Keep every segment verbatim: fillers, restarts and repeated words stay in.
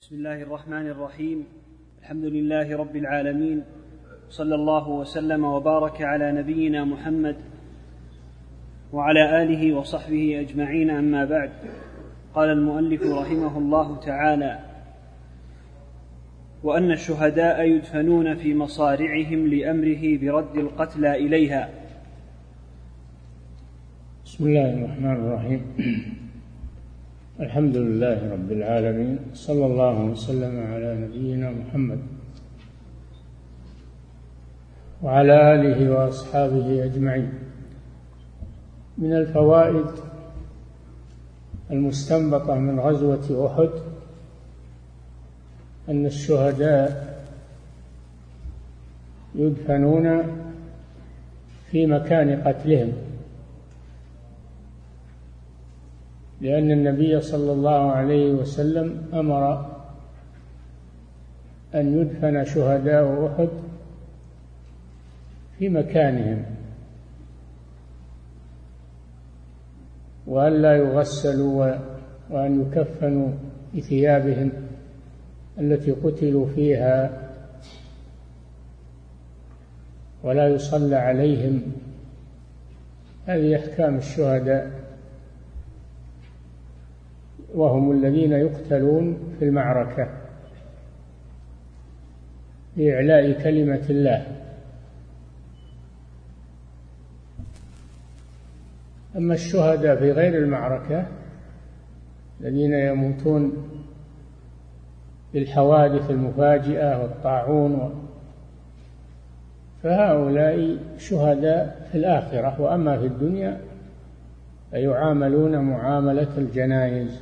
بسم الله الرحمن الرحيم. الحمد لله رب العالمين، صلى الله وسلم وبارك على نبينا محمد وعلى آله وصحبه أجمعين، أما بعد. قال المؤلف رحمه الله تعالى: وأن الشهداء يدفنون في مصارعهم لأمره برد القتلى إليها. بسم الله الرحمن الرحيم. الحمد لله رب العالمين، صلى الله وسلم على نبينا محمد وعلى آله وأصحابه أجمعين. من الفوائد المستنبطة من غزوة أحد أن الشهداء يدفنون في مكان قتلهم، لأن النبي صلى الله عليه وسلم أمر أن يدفن شهداء أحد في مكانهم، وأن لا يغسلوا وأن يكفنوا بثيابهم التي قتلوا فيها، ولا يصلى عليهم. هذه أحكام الشهداء، وهم الذين يقتلون في المعركة لإعلاء كلمة الله. أما الشهداء في غير المعركة الذين يموتون بالحوادث المفاجئة والطاعون، فهؤلاء شهداء في الآخرة، وأما في الدنيا فيعاملون معاملة الجنائز،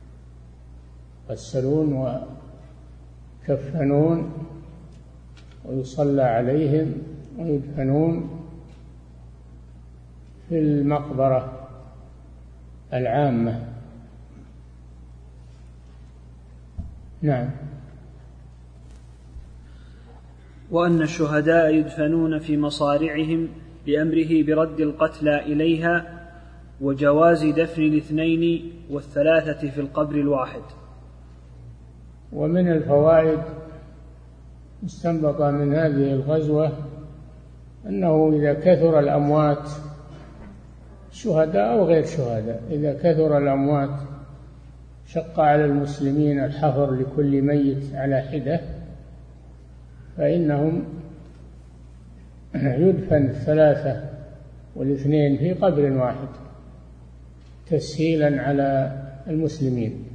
يغسلون ويكفنون ويصلى عليهم ويدفنون في المقبرة العامة. نعم. وأن الشهداء يدفنون في مصارعهم لأمره برد القتلى إليها، وجواز دفن الاثنين والثلاثة في القبر الواحد. ومن الفوائد مستنبطة من هذه الغزوة أنه إذا كثر الأموات شهداء أو غير شهداء، إذا كثر الأموات شق على المسلمين الحفر لكل ميت على حدة، فإنهم يدفن الثلاثة والاثنين في قبر واحد تسهيلا على المسلمين،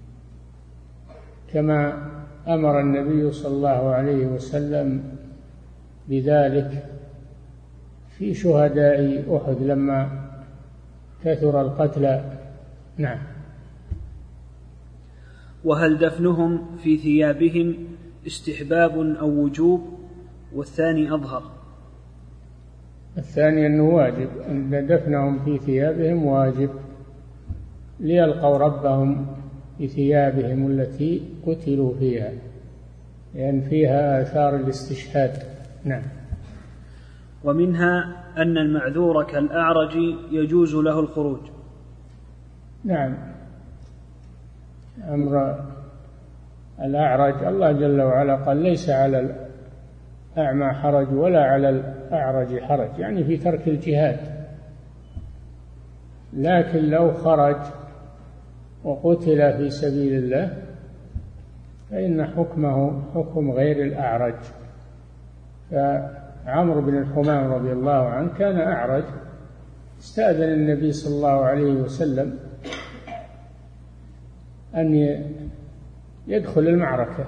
كما أمر النبي صلى الله عليه وسلم بذلك في شهداء أحد لما كثر القتلى. نعم. وهل دفنهم في ثيابهم استحباب أو وجوب؟ والثاني أظهر. الثاني أنه واجب، أن دفنهم في ثيابهم واجب، ليلقوا ربهم بثيابهم التي قتلوا فيها، لأن فيها آثار الاستشهاد. نعم. ومنها أن المعذور كالأعرج يجوز له الخروج. نعم. أمر الأعرج الله جل وعلا قال: ليس على الأعمى حرج ولا على الأعرج حرج، يعني في ترك الجهاد. لكن لو خرج وقتل في سبيل الله فإن حكمه حكم غير الأعرج. فعمرو بن الحمام رضي الله عنه كان أعرج، استأذن النبي صلى الله عليه وسلم أن يدخل المعركة،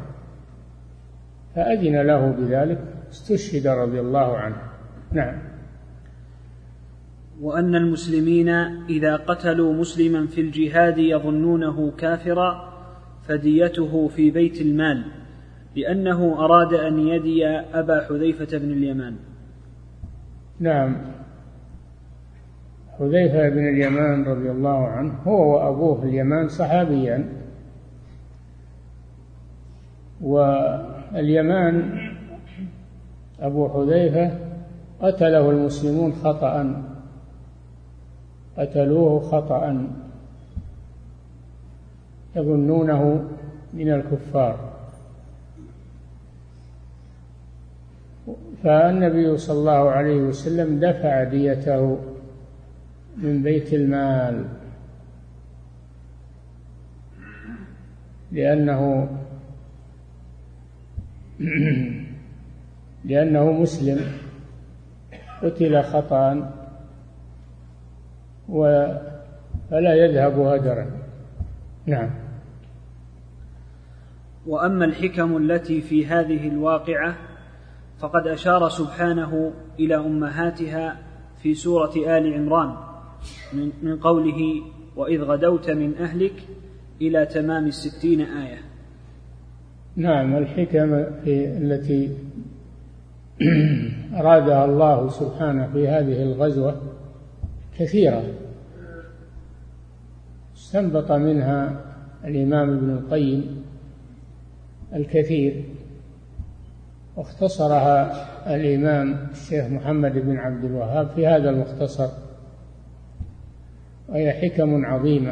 فأذن له بذلك، استشهد رضي الله عنه. نعم. وأن المسلمين إذا قتلوا مسلما في الجهاد يظنونه كافرا فديته في بيت المال، لأنه أراد أن يدي أبا حذيفة بن اليمان. نعم. حذيفة بن اليمان رضي الله عنه هو وأبوه اليمان صحابيان، واليمان أبو حذيفة قتله المسلمون خطأ، قتلوه خطأ، يظنونه من الكفار. فالنبي صلى الله عليه وسلم دفع ديته من بيت المال لأنه لأنه مسلم قتل خطأ فلا يذهب هدرا. نعم. وأما الحكم التي في هذه الواقعة فقد أشار سبحانه إلى أمهاتها في سورة آل عمران من قوله وإذ غدوت من أهلك إلى تمام الستين آية. نعم. الحكم في التي أرادها الله سبحانه في هذه الغزوة كثيرة، استنبط منها الإمام ابن القيم الكثير، واختصرها الإمام الشيخ محمد بن عبد الوهاب في هذا المختصر، وهي حكم عظيمة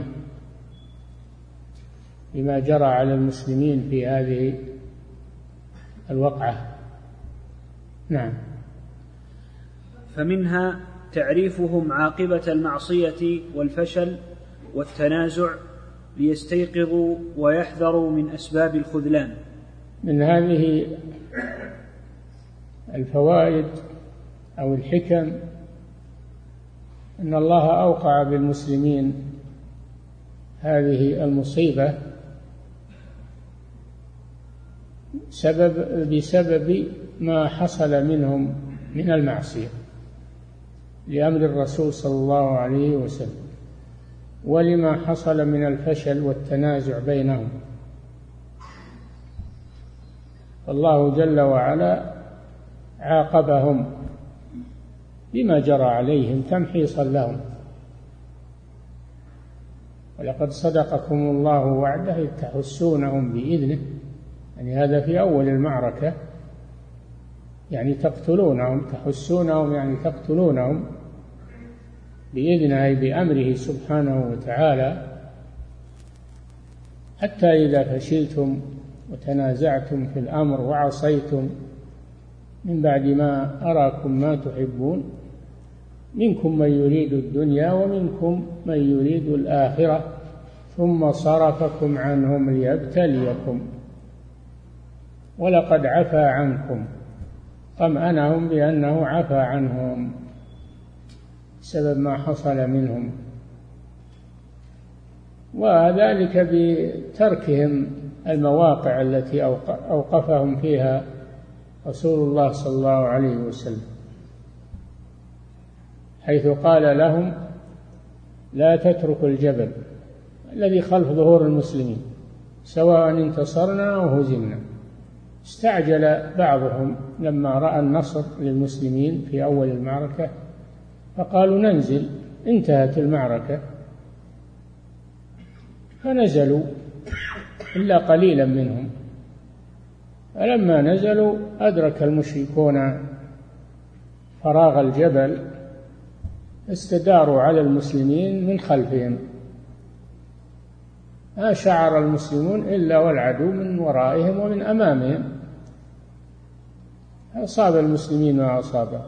بما جرى على المسلمين في هذه الوقعة. نعم. فمنها تعريفهم عاقبة المعصية والفشل والتنازع ليستيقظوا ويحذروا من أسباب الخذلان. من هذه الفوائد أو الحكم أن الله أوقع بالمسلمين هذه المصيبة سبب بسبب ما حصل منهم من المعصية لأمر الرسول صلى الله عليه وسلم، ولما حصل من الفشل والتنازع بينهم. الله جل وعلا عاقبهم بما جرى عليهم تمحيصا لهم. ولقد صدقكم الله وعده إذ تحسونهم بإذنه، يعني هذا في أول المعركة، يعني تقتلونهم، تحسونهم يعني تقتلونهم بإذنه أي بأمره سبحانه وتعالى، حتى إذا فشلتم وتنازعتم في الأمر وعصيتم من بعد ما أراكم ما تحبون منكم من يريد الدنيا ومنكم من يريد الآخرة ثم صرفكم عنهم ليبتليكم ولقد عفا عنكم. طمأنهم بأنه عفا عنهم بسبب ما حصل منهم، وذلك بتركهم المواقع التي أوقفهم فيها رسول الله صلى الله عليه وسلم، حيث قال لهم لا تتركوا الجبل الذي خلف ظهور المسلمين سواء انتصرنا أو هزمنا. استعجل بعضهم لما رأى النصر للمسلمين في أول المعركة فقالوا ننزل، انتهت المعركة فنزلوا إلا قليلا منهم. فلما نزلوا أدرك المشركون فراغ الجبل استداروا على المسلمين من خلفهم، ما شعر المسلمون إلا والعدو من ورائهم ومن أمامهم، أصاب المسلمين ما أصابهم.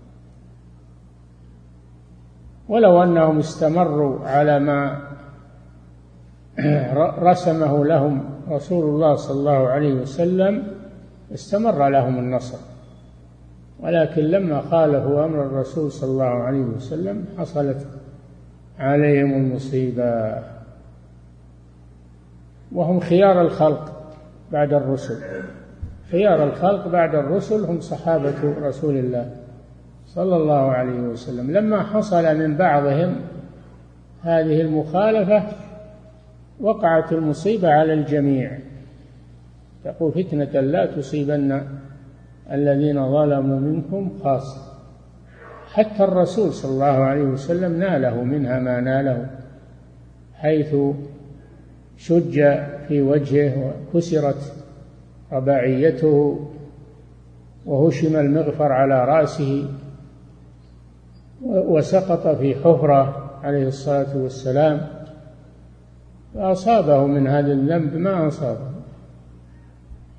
ولو أنهم استمروا على ما رسمه لهم رسول الله صلى الله عليه وسلم استمر لهم النصر، ولكن لما خالفوا أمر الرسول صلى الله عليه وسلم حصلت عليهم المصيبة. وهم خيار الخلق بعد الرسل، خيار الخلق بعد الرسل هم صحابة رسول الله صلى الله عليه وسلم. لما حصل من بعضهم هذه المخالفة وقعت المصيبة على الجميع. تقول فتنة لا تصيبن الذين ظلموا منكم خاصة. حتى الرسول صلى الله عليه وسلم ناله منها ما ناله، حيث شج في وجهه وكسرت رباعيته وهشم المغفر على رأسه وسقط في حفرة عليه الصلاة والسلام، فأصابه من هذا الذنب ما أصابه.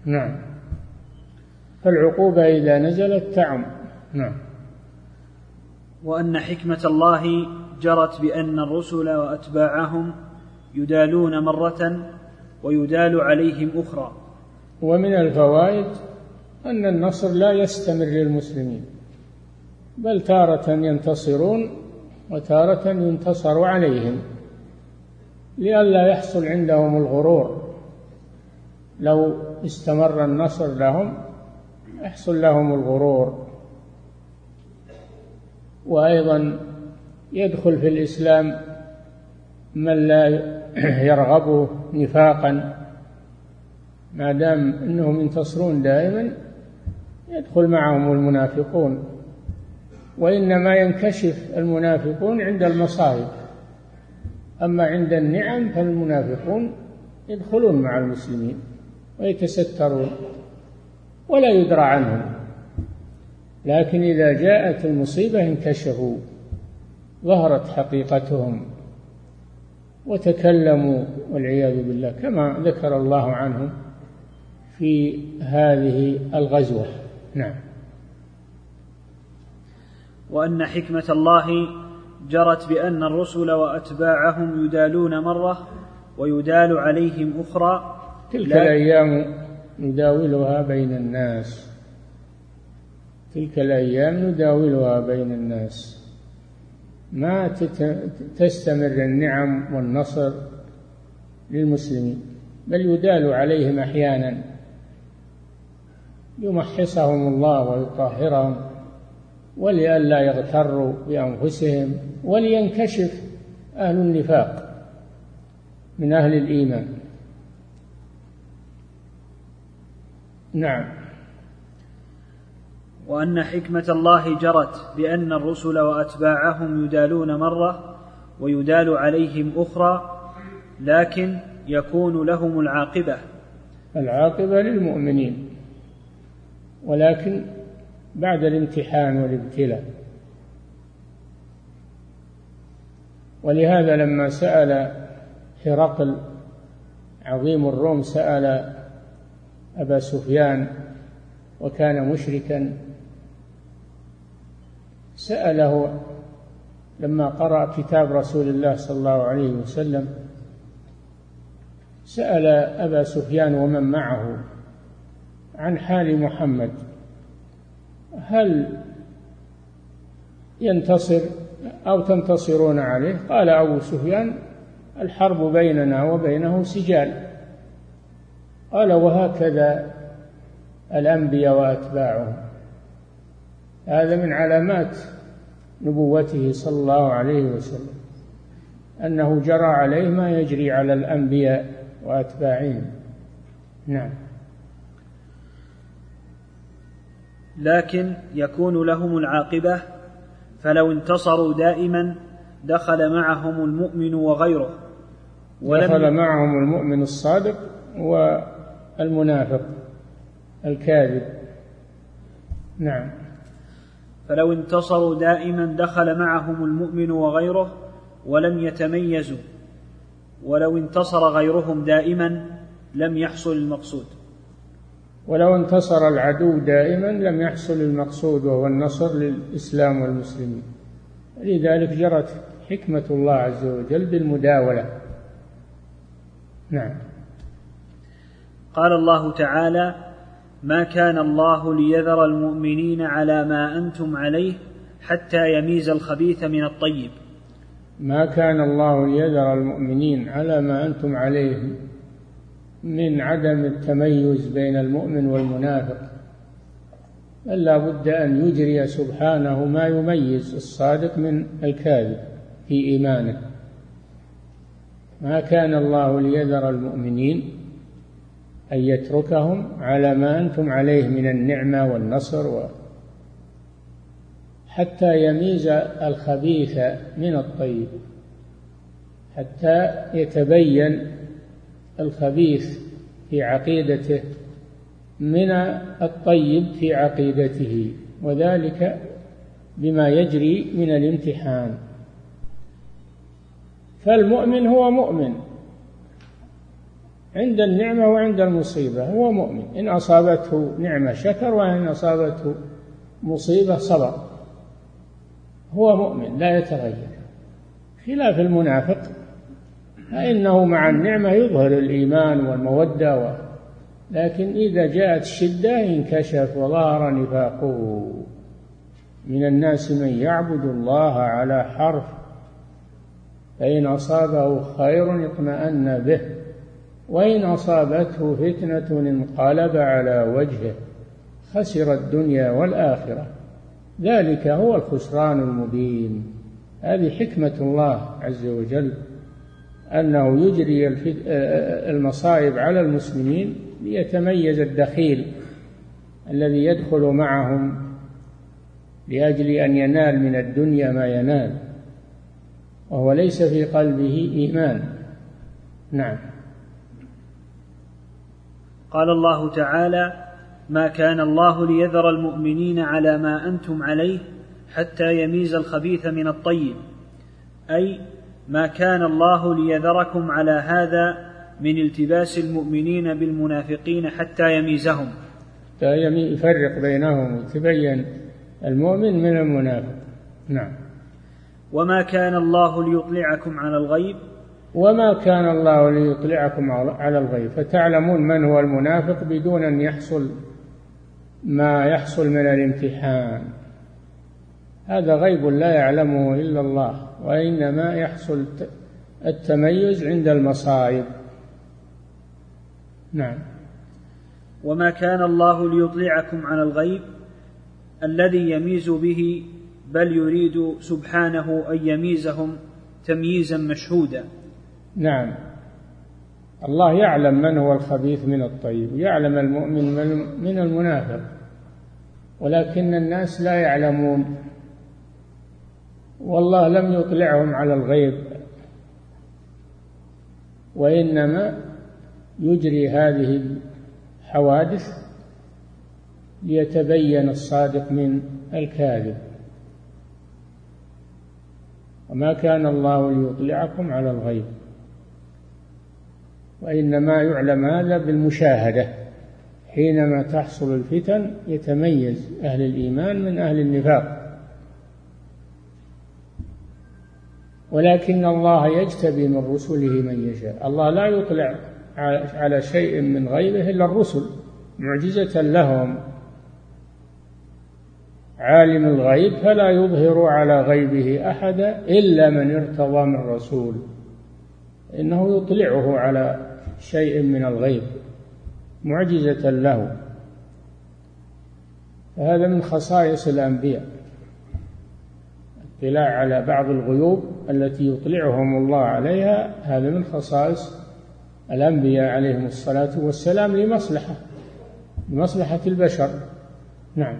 نعم، فالعقوبة إذا نزلت تعم. نعم. وأن حكمة الله جرت بأن الرسل وأتباعهم يدالون مرة ويدال عليهم أخرى. ومن الفوائد أن النصر لا يستمر للمسلمين، بل تارة ينتصرون وتارة ينتصر عليهم، لئلا يحصل عندهم الغرور. لو استمر النصر لهم يحصل لهم الغرور. وأيضا يدخل في الإسلام من لا يرغبه نفاقا، ما دام أنهم ينتصرون دائما يدخل معهم المنافقون، وإنما ينكشف المنافقون عند المصائب، أما عند النعم فالمنافقون يدخلون مع المسلمين ويتسترون ولا يدرى عنهم، لكن إذا جاءت المصيبة انكشفوا، ظهرت حقيقتهم وتكلموا والعياذ بالله، كما ذكر الله عنهم في هذه الغزوة. نعم. وأن حكمة الله جرت بأن الرسل وأتباعهم يدالون مرة ويدال عليهم أخرى. تلك الأيام نداولها بين الناس، تلك الأيام نداولها بين الناس، ما تستمر النعم والنصر للمسلمين، بل يدال عليهم أحيانا يمحصهم الله ويطهرهم، ولئلا يغتروا بأنفسهم، ولينكشف أهل النفاق من أهل الإيمان. نعم. وأن حكمة الله جرت بأن الرسل وأتباعهم يدالون مرة ويدال عليهم أخرى، لكن يكون لهم العاقبة. العاقبة للمؤمنين، ولكن بعد الامتحان والابتلاء. ولهذا لما سأل هرقل عظيم الروم سأل أبا سفيان وكان مشركا، سأله لما قرأ كتاب رسول الله صلى الله عليه وسلم، سأل أبا سفيان ومن معه عن حال محمد، هل ينتصر أو تنتصرون عليه؟ قال أبو سفيان الحرب بيننا وبينه سجال. قال وهكذا الأنبياء وأتباعهم. هذا من علامات نبوته صلى الله عليه وسلم، أنه جرى عليه ما يجري على الأنبياء وأتباعهم. نعم. لكن يكون لهم العاقبة، فلو انتصروا دائما دخل معهم المؤمن وغيره، دخل معهم المؤمن الصادق والمنافق الكاذب. نعم. فلو انتصروا دائما دخل معهم المؤمن وغيره ولم يتميزوا، ولو انتصر غيرهم دائما لم يحصل المقصود. ولو انتصر العدو دائما لم يحصل المقصود، وهو النصر للإسلام والمسلمين. لذلك جرت حكمة الله عز وجل بالمداولة. نعم. قال الله تعالى: ما كان الله ليذر المؤمنين على ما أنتم عليه حتى يميز الخبيث من الطيب. ما كان الله ليذر المؤمنين على ما أنتم عليه من عدم التميز بين المؤمن والمنافق، بل لا بد أن يجري سبحانه ما يميز الصادق من الكاذب في إيمانه. ما كان الله ليذر المؤمنين أن يتركهم على ما أنتم عليه من النعمة والنصر و حتى يميز الخبيث من الطيب، حتى يتبين الخبيث في عقيدته من الطيب في عقيدته، وذلك بما يجري من الامتحان. فالمؤمن هو مؤمن عند النعمة وعند المصيبة هو مؤمن، إن أصابته نعمة شكر وإن أصابته مصيبة صبر، هو مؤمن لا يتغير، خلاف المنافق فإنه مع النعمة يظهر الإيمان والمودة و... لكن إذا جاءت الشدة انكشف وظهر نفاقه. من الناس من يعبد الله على حرف فإن أصابه خير اطمأن به وإن أصابته فتنة انقلب على وجهه خسر الدنيا والآخرة، ذلك هو الخسران المبين. هذه حكمة الله عز وجل أنه يجري المصائب على المسلمين ليتميز الدخيل الذي يدخل معهم لأجل أن ينال من الدنيا ما ينال وهو ليس في قلبه إيمان. نعم. قال الله تعالى: ما كان الله ليذر المؤمنين على ما أنتم عليه حتى يميز الخبيث من الطيب، أي ما كان الله ليذركم على هذا من التباس المؤمنين بالمنافقين حتى يميزهم، يفرق بينهم ويتبين المؤمن من المنافق. نعم. وما كان الله ليطلعكم على الغيب وما كان الله ليطلعكم على الغيب فتعلمون من هو المنافق بدون أن يحصل ما يحصل من الامتحان، هذا غيب لا يعلمه إلا الله، وإنما يحصل التميز عند المصائب. نعم. وما كان الله ليطلعكم على الغيب الذي يميز به، بل يريد سبحانه أن يميزهم تمييزا مشهودا. نعم، الله يعلم من هو الخبيث من الطيب، يعلم المؤمن من المنافق، ولكن الناس لا يعلمون، والله لم يطلعهم على الغيب، وإنما يجري هذه الحوادث ليتبين الصادق من الكاذب. وما كان الله ليطلعكم على الغيب، وإنما يعلم هذا بالمشاهدة، حينما تحصل الفتن يتميز أهل الإيمان من أهل النفاق. ولكن الله يجتبي من رسله من يشاء، الله لا يطلع على شيء من غيبه إلا الرسل معجزة لهم. عالم الغيب فلا يظهر على غيبه أحدا إلا من ارتضى من رسول، إنه يطلعه على شيء من الغيب معجزة له، هذا من خصائص الأنبياء، الاطلاع على بعض الغيوب التي يطلعهم الله عليها، هذا من خصائص الأنبياء عليهم الصلاة والسلام لمصلحة لمصلحة البشر. نعم.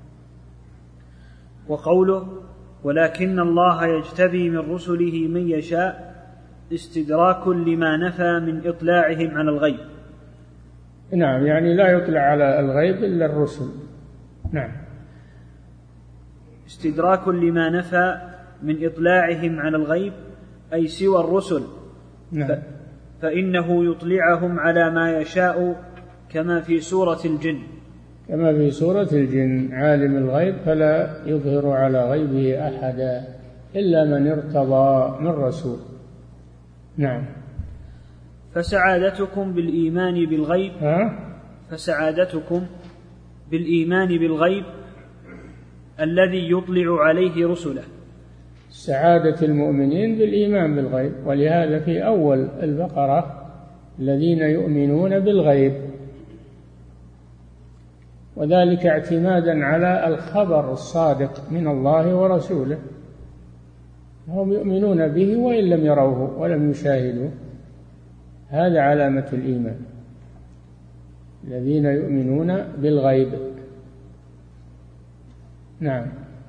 وقوله: ولكن الله يجتبي من رسله من يشاء، استدراك لما نفى من إطلاعهم على الغيب. نعم، يعني لا يطلع على الغيب إلا الرسل. نعم. استدراك لما نفى من إطلاعهم على الغيب أي سوى الرسل. نعم. ف... فإنه يطلعهم على ما يشاء، كما في سورة الجن كما في سورة الجن عالم الغيب فلا يظهر على غيبه أحدا إلا من ارتضى من رسول. نعم. فسعادتكم بالإيمان بالغيب ها؟ فسعادتكم بالإيمان بالغيب الذي يطلع عليه رسله. سعادة المؤمنين بالإيمان بالغيب، ولهذا في أول البقرة الذين يؤمنون بالغيب، وذلك اعتمادا على الخبر الصادق من الله ورسوله، هم يؤمنون به وإن لم يروه ولم يشاهدوه، هذا علامة الإيمان، الذين يؤمنون بالغيب. نعم.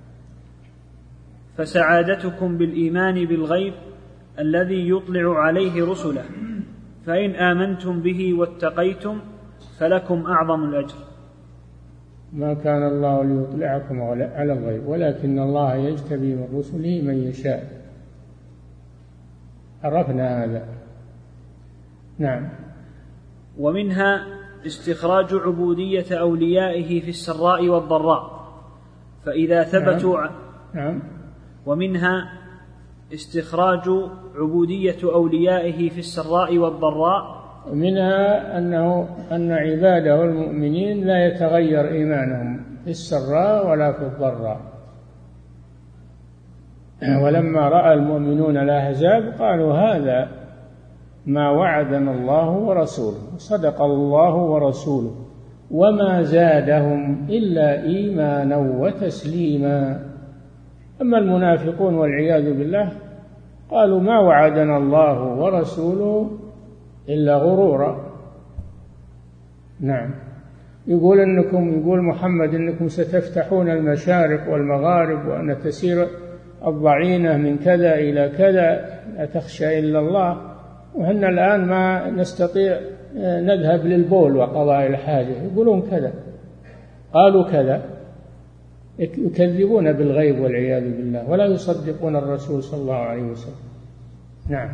فسعادتكم بالإيمان بالغيب الذي يطلع عليه رسله، فإن آمنتم به واتقيتم فلكم أعظم الأجر. ما كان الله ليطلعكم على الغيب ولكن الله يجتبي من رسله من يشاء، عرفنا هذا. نعم. ومنها استخراج عبودية أوليائه في السراء والضراء، فإذا ثبتوا نعم. نعم. ومنها استخراج عبودية أوليائه في السراء والضراء، ومنها أنه أن عباده المؤمنين لا يتغير إيمانهم في السراء ولا في الضراء. ولما رأى المؤمنون الأحزاب قالوا هذا ما وعدنا الله ورسوله، صدق الله ورسوله وما زادهم إلا إيمانا وتسليما. أما المنافقون والعياذ بالله قالوا ما وعدنا الله ورسوله إلا غرورا. نعم. يقول إنكم يقول محمد إنكم ستفتحون المشارق والمغارب وأن تسير الضعينة من كذا إلى كذا لا تخشى إلا الله، وإحنا الآن ما نستطيع نذهب للبول وقضاء الحاجة. يقولون كذا، قالوا كذا، يكذبون بالغيب والعياذ بالله ولا يصدقون الرسول صلى الله عليه وسلم. نعم.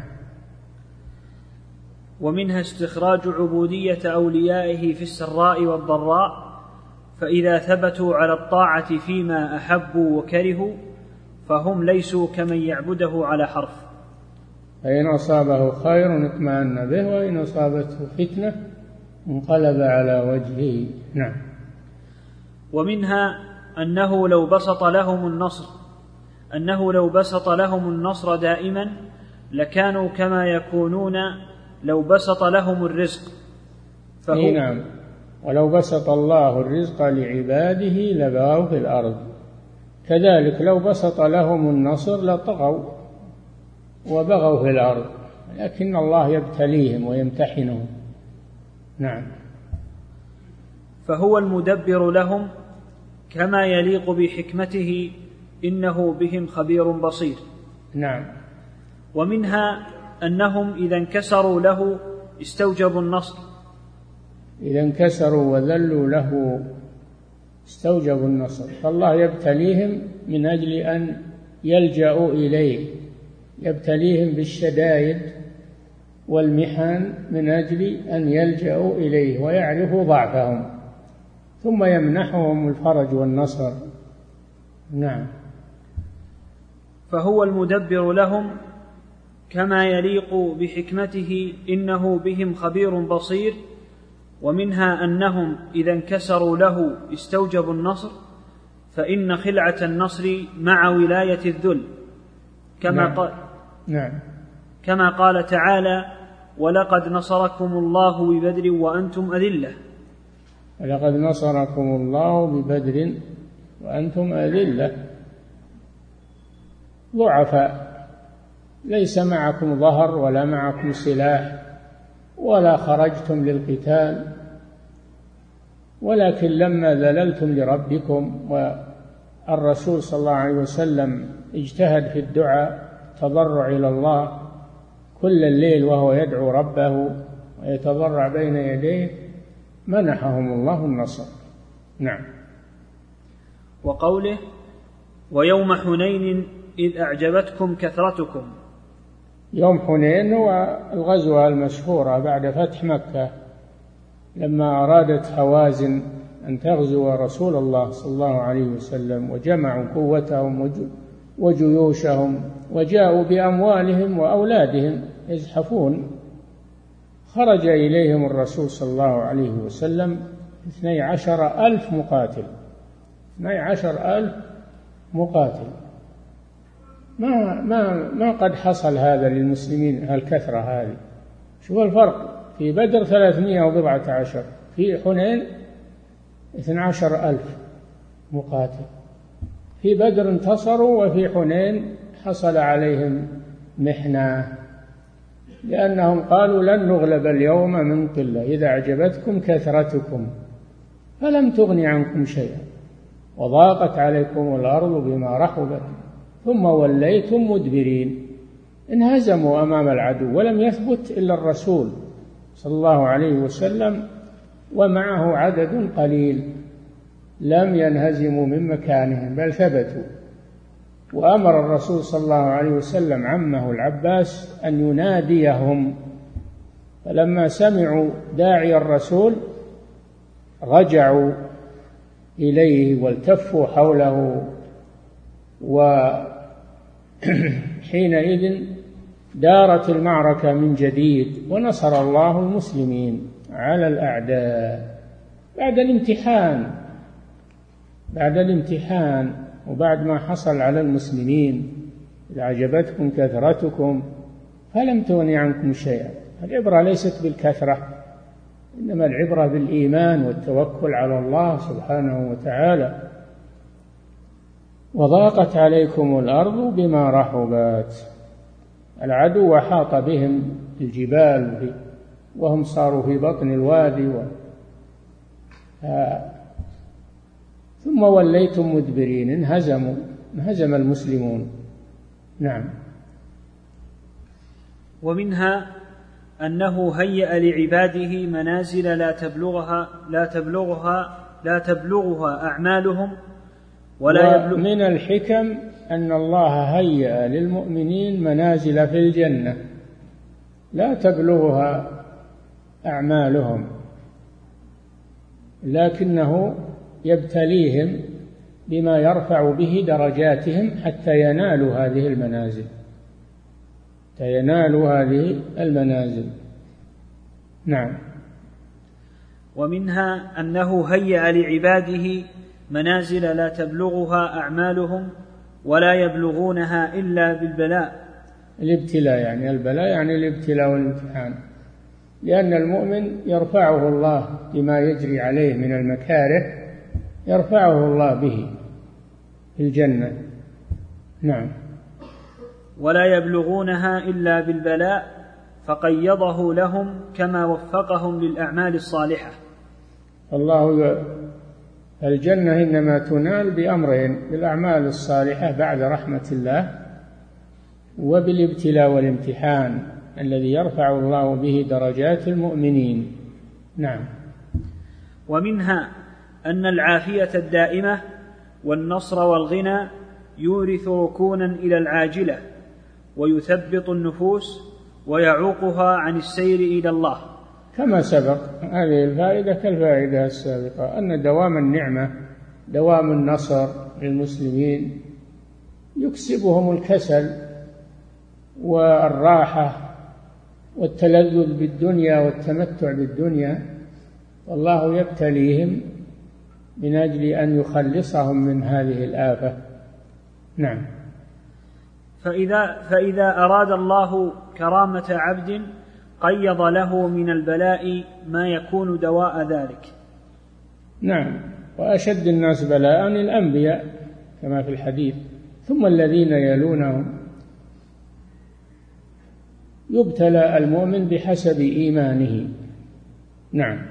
ومنها استخراج عبودية أوليائه في السراء والضراء، فإذا ثبتوا على الطاعة فيما أحبوا وكرهوا فهم ليسوا كمن يعبده على حرف، فإن أصابه خير اطمأن به وإن أصابته فتنة انقلب على وجهه. نعم. ومنها أنه لو بسط لهم النصر أنه لو بسط لهم النصر دائما لكانوا كما يكونون لو بسط لهم الرزق. فهو نعم. ولو بسط الله الرزق لعباده لبغوا في الأرض، كذلك لو بسط لهم النصر لطغوا وبغوا في الأرض، لكن الله يبتليهم ويمتحنهم. نعم. فهو المدبر لهم كما يليق بحكمته إنه بهم خبير بصير. نعم. ومنها أنهم إذا انكسروا له استوجبوا النصر، إذا انكسروا وذلوا له استوجبوا النصر، فالله يبتليهم من أجل أن يلجأوا إليه، يبتليهم بالشدائد والمحن من أجل أن يلجأوا إليه ويعرفوا ضعفهم ثم يمنحهم الفرج والنصر. نعم. فهو المدبر لهم كما يليق بحكمته إنه بهم خبير بصير. ومنها أنهم إذا انكسروا له استوجبوا النصر، فإن خلعة النصر مع ولاية الذل، كما نعم. قال نعم. كما قال تعالى: ولقد نصركم الله ببدر وأنتم أذلة. ولقد نصركم الله ببدر وأنتم أذلة، ضعفاء، ليس معكم ظهر ولا معكم سلاح ولا خرجتم للقتال، ولكن لما ذللتم لربكم والرسول صلى الله عليه وسلم اجتهد في الدعاء تضرع إلى الله كل الليل وهو يدعو ربه ويتضرع بين يديه، منحهم الله النصر. نعم. وقوله: ويوم حنين إذ أعجبتكم كثرتكم. يوم حنين هو الغزوة المشهورة بعد فتح مكة، لما أرادت هوازن أن تغزو رسول الله صلى الله عليه وسلم وجمعوا قوتهم وجيوشهم وجاءوا بأموالهم وأولادهم يزحفون، خرج إليهم الرسول صلى الله عليه وسلم اثني عشر ألف مقاتل، اثني عشر ألف مقاتل. ما ما ما قد حصل هذا للمسلمين هالكثرة هذه. شوف الفرق، في بدر ثلاثمائة وبضعة عشر، في حنين اثني عشر ألف مقاتل. في بدر انتصروا وفي حنين حصل عليهم محنة، لأنهم قالوا لن نغلب اليوم من قلة إذا أعجبتكم كثرتكم فلم تغن عنكم شيئا وضاقت عليكم الأرض بما رحبت ثم وليتم مدبرين. انهزموا أمام العدو ولم يثبت إلا الرسول صلى الله عليه وسلم ومعه عدد قليل، لم ينهزموا من مكانهم بل ثبتوا. وأمر الرسول صلى الله عليه وسلم عمه العباس أن يناديهم فلما سمعوا داعي الرسول رجعوا إليه والتفوا حوله، وحينئذ دارت المعركة من جديد ونصر الله المسلمين على الأعداء بعد الامتحان بعد الامتحان وبعد ما حصل على المسلمين. إذا أعجبتكم كثرتكم فلم تغن عنكم شيئا. العبرة ليست بالكثرة، إنما العبرة بالإيمان والتوكل على الله سبحانه وتعالى. وضاقت عليكم الأرض بما رحبت، العدو وحاط بهم الجبال وهم صاروا في بطن الوادي و... آه. ثم وليتم مدبرين، انهزموا انهزم المسلمون. نعم. ومنها أنه هيأ لعباده منازل لا تبلغها لا تبلغها لا تبلغها أعمالهم ولا يبلغ. ومن الحكم أن الله هيأ للمؤمنين منازل في الجنة لا تبلغها أعمالهم، لكنه يبتليهم بما يرفع به درجاتهم حتى ينالوا هذه المنازل حتى ينالوا هذه المنازل. نعم. ومنها أنه هيأ لعباده منازل لا تبلغها أعمالهم ولا يبلغونها إلا بالبلاء. الابتلاء يعني البلاء يعني الابتلاء والامتحان، لأن المؤمن يرفعه الله بما يجري عليه من المكاره، يرفعه الله به في الجنة. نعم. ولا يبلغونها إلا بالبلاء فقيضه لهم كما وفقهم للأعمال الصالحة. الله الجنة إنما تنال بأمرين: بالأعمال الصالحة بعد رحمة الله، وبالابتلاء والامتحان الذي يرفع الله به درجات المؤمنين. نعم. ومنها أن العافية الدائمة والنصر والغنى يورث ركونا إلى العاجلة ويثبط النفوس ويعوقها عن السير إلى الله، كما سبق. هذه الفائدة كالفائدة السابقة، أن دوام النعمة دوام النصر للمسلمين يكسبهم الكسل والراحة والتلذذ بالدنيا والتمتع بالدنيا، والله يبتليهم من أجل أن يخلصهم من هذه الآفة. نعم. فإذا, فإذا أراد الله كرامة عبد قيض له من البلاء ما يكون دواء ذلك. نعم. وأشد الناس بلاء الأنبياء كما في الحديث، ثم الذين يلونهم. يبتلى المؤمن بحسب إيمانه. نعم.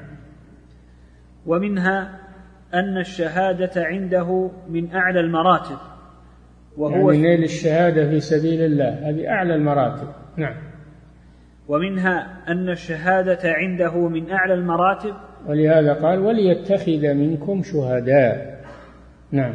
ومنها أن الشهادة عنده من أعلى المراتب، وهو يعني نيل الشهادة في سبيل الله، هذه أعلى المراتب. نعم. ومنها أن الشهادة عنده من أعلى المراتب، ولهذا قال: وليتخذ منكم شهداء. نعم.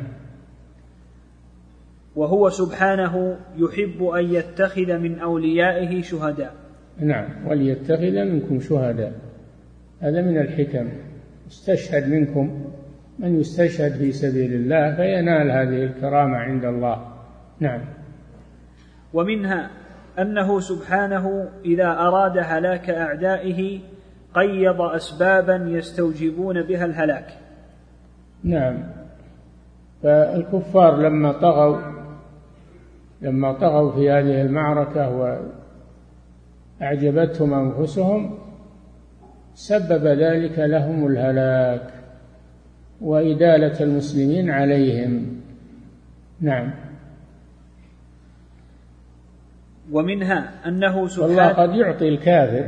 وهو سبحانه يحب أن يتخذ من أوليائه شهداء. نعم. وليتخذ منكم شهداء، هذا من الحكم. يستشهد منكم من يستشهد في سبيل الله فينال هذه الكرامة عند الله. نعم. ومنها أنه سبحانه إذا أراد هلاك أعدائه قيض أسبابا يستوجبون بها الهلاك. نعم. فالكفار لما طغوا لما طغوا في هذه المعركة وأعجبتهم أنفسهم سبب ذلك لهم الهلاك وإدالة المسلمين عليهم. نعم. ومنها أنه سبحانه والله قد يعطي الكافر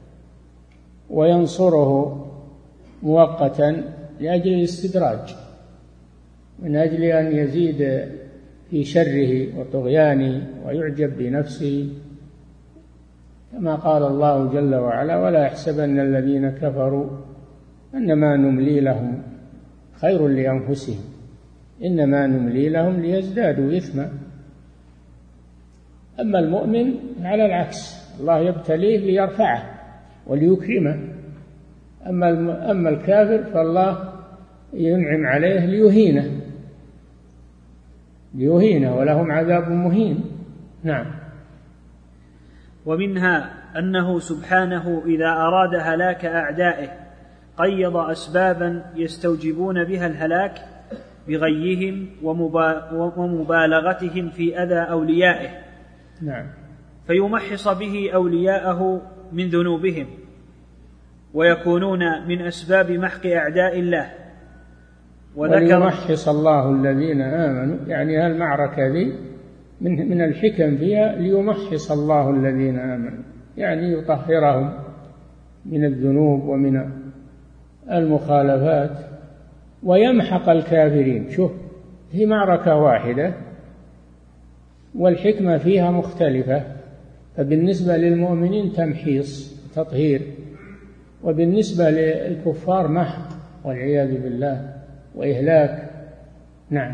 وينصره مؤقتا لأجل الاستدراج، من أجل أن يزيد في شره وطغيانه ويعجب بنفسه، كما قال الله جل وعلا: ولا يحسبن الذين كفروا أنما نملي لهم خير لأنفسهم إنما نملي لهم ليزدادوا إثما. أما المؤمن على العكس، الله يبتليه ليرفعه وليكرمه. أما أما الكافر فالله ينعم عليه ليهينه ليهينه ولهم عذاب مهين. نعم. ومنها أنه سبحانه إذا أراد هلاك أعدائه قيض أسبابا يستوجبون بها الهلاك بغيهم ومبالغتهم في أذى أوليائه. نعم. فيمحص به أولياءه من ذنوبهم ويكونون من أسباب محق أعداء الله. وليمحص الله الذين آمنوا، يعني هالمعركة ذي من من الحكم فيها ليمحص الله الذين آمنوا، يعني يطهرهم من الذنوب ومن المخالفات ويمحق الكافرين. شوف، هي معركة واحدة والحكمة فيها مختلفة، فبالنسبة للمؤمنين تمحيص تطهير، وبالنسبة للكفار محق والعياذ بالله وإهلاك. نعم.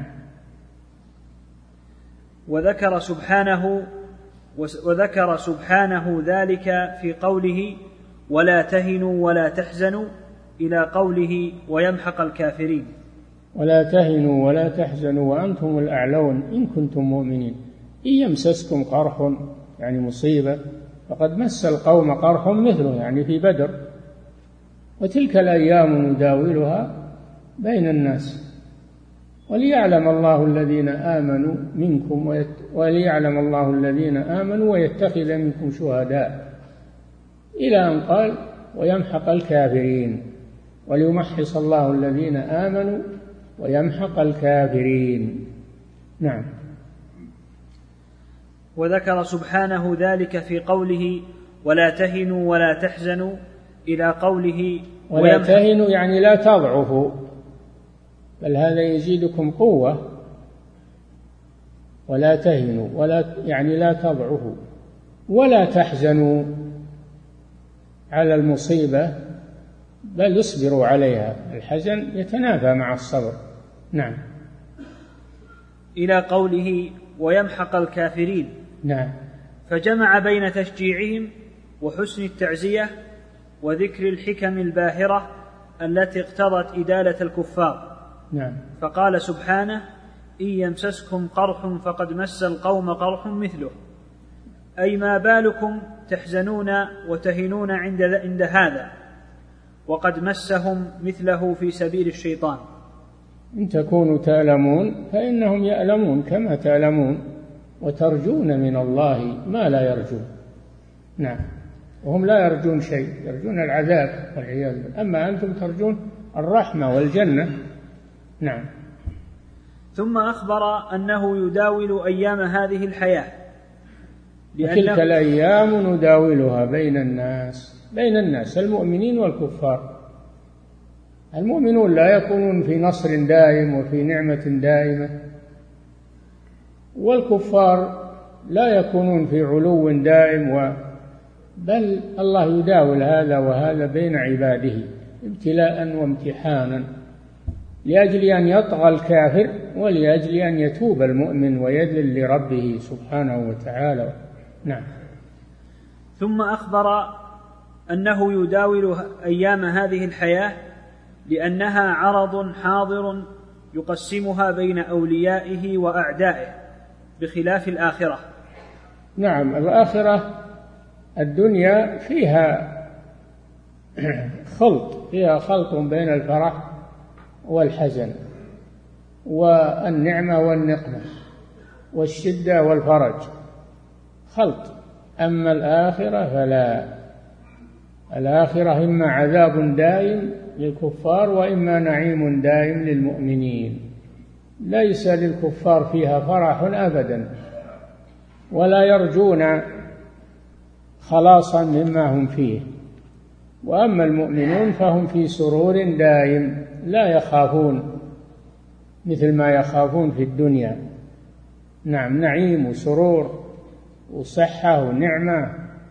وذكر سبحانه وذكر سبحانه ذلك في قوله ولا تهنوا ولا تحزنوا إلى قوله ويمحق الكافرين. ولا تهنوا ولا تحزنوا وأنتم الأعلون إن كنتم مؤمنين إن يمسسكم قرح، يعني مصيبة، فقد مس القوم قرح مثله، يعني في بدر، وتلك الأيام نداولها بين الناس وليعلم الله الذين آمنوا منكم وليعلم الله الذين آمنوا ويتخذ منكم شهداء، إلى أن قال ويمحق الكافرين، وليمحص الله الذين آمنوا ويمحق الكافرين. نعم. وذكر سبحانه ذلك في قوله ولا تهنوا ولا تحزنوا إلى قوله ولا تهنوا يعني لا تضعفوا، بل هذا يزيدكم قوة. ولا تهنوا ولا يعني لا تضعفوا ولا تحزنوا على المصيبة، بل اصبروا عليها. الحزن يتنافى مع الصبر. نعم. إلى قوله ويمحق الكافرين. نعم. فجمع بين تشجيعهم وحسن التعزية وذكر الحكم الباهرة التي اقتضت إدالة الكفار. نعم. فقال سبحانه إن يمسسكم قرح فقد مس القوم قرح مثله، أي ما بالكم تحزنون وتهنون عند عند هذا وقد مسهم مثله في سبيل الشيطان. إن تكونوا تألمون فإنهم يألمون كما تألمون، وترجون من الله ما لا يرجون. نعم. وهم لا يرجون شيء، يرجون العذاب والعياذ بالله، أما أنتم ترجون الرحمة والجنة. نعم. ثم أخبر أنه يداول أيام هذه الحياة، تلك الأيام نداولها بين الناس بين الناس المؤمنين والكفار. المؤمنون لا يكونون في نصر دائم وفي نعمة دائمة، والكفار لا يكونون في علو دائم و بل الله يداول هذا وهذا بين عباده ابتلاء وامتحانا، لأجل أن يطغى الكافر ولأجل أن يتوب المؤمن ويذل لربه سبحانه وتعالى. نعم. ثم أخبر أنه يداول أيام هذه الحياة لأنها عرض حاضر يقسمها بين أوليائه وأعدائه بخلاف الآخرة. نعم. الآخرة الدنيا فيها خلط فيها خلط بين الفرح والحزن والنعمة والنقمة والشدة والفرج، خلط. أما الآخرة فلا، الآخرة إما عذاب دائم للكفار وإما نعيم دائم للمؤمنين. ليس للكفار فيها فرح أبدا ولا يرجون خلاصا مما هم فيه، وأما المؤمنون فهم في سرور دائم لا يخافون مثل ما يخافون في الدنيا. نعم. نعيم وسرور وصحة ونعمة.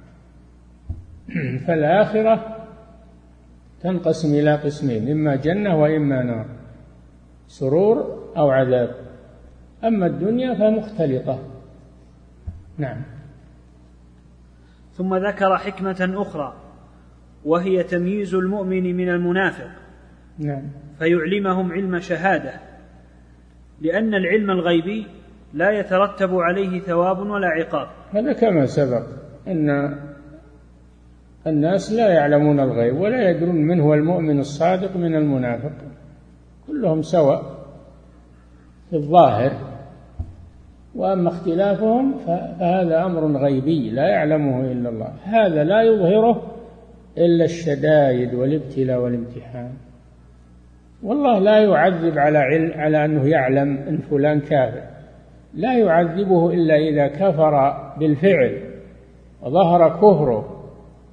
فالآخرة تنقسم إلى قسمين، إما جنة وإما نار، سرور أو عذاب. أما الدنيا فمختلطة. نعم. ثم ذكر حكمة أخرى وهي تمييز المؤمن من المنافق. نعم. فيعلمهم علم شهادة، لأن العلم الغيبي لا يترتب عليه ثواب ولا عقاب. هذا كما سبق أن الناس لا يعلمون الغيب ولا يدرون من هو المؤمن الصادق من المنافق، كلهم سواء في الظاهر، وأما اختلافهم فهذا أمر غيبي لا يعلمه إلا الله، هذا لا يظهره إلا الشدائد والابتلاء والامتحان. والله لا يعذب على علم على أنه يعلم أن فلان كافر، لا يعذبه إلا إذا كفر بالفعل وظهر كفره،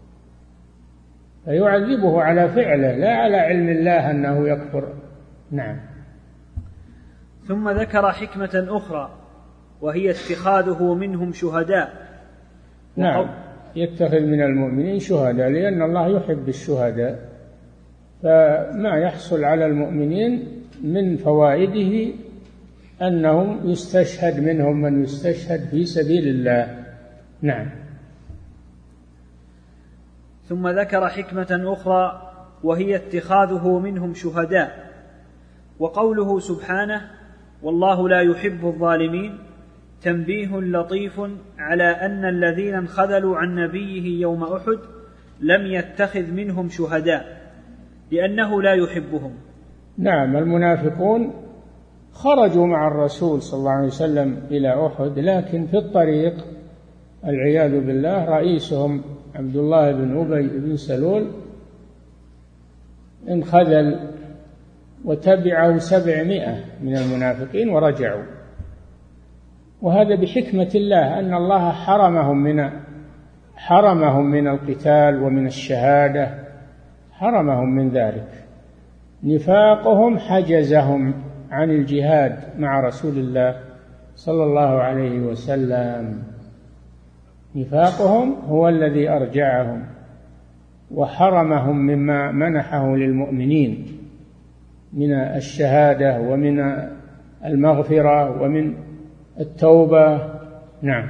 فيعذبه على فعله لا على علم الله أنه يكفر. نعم. ثم ذكر حكمة أخرى وهي اتخاذه منهم شهداء. نعم، يتخذ من المؤمنين شهداء لأن الله يحب الشهداء، فما يحصل على المؤمنين من فوائده أنهم يستشهد منهم من يستشهد في سبيل الله. نعم. ثم ذكر حكمة أخرى وهي اتخاذه منهم شهداء، وقوله سبحانه والله لا يحب الظالمين تنبيه لطيف على أن الذين انخذلوا عن نبيه يوم أحد لم يتخذ منهم شهداء لأنه لا يحبهم. نعم، المنافقون خرجوا مع الرسول صلى الله عليه وسلم إلى أحد، لكن في الطريق العياذ بالله رئيسهم عبد الله بن أبي بن سلول انخذل وتبعه سبعمائة من المنافقين ورجعوا، وهذا بحكمة الله أن الله حرمهم من حرمهم من القتال ومن الشهادة، حرمهم من ذلك. نفاقهم حجزهم عن الجهاد مع رسول الله صلى الله عليه وسلم، نفاقهم هو الذي أرجعهم وحرمهم مما منحه للمؤمنين من الشهادة ومن المغفرة ومن التوبة. نعم.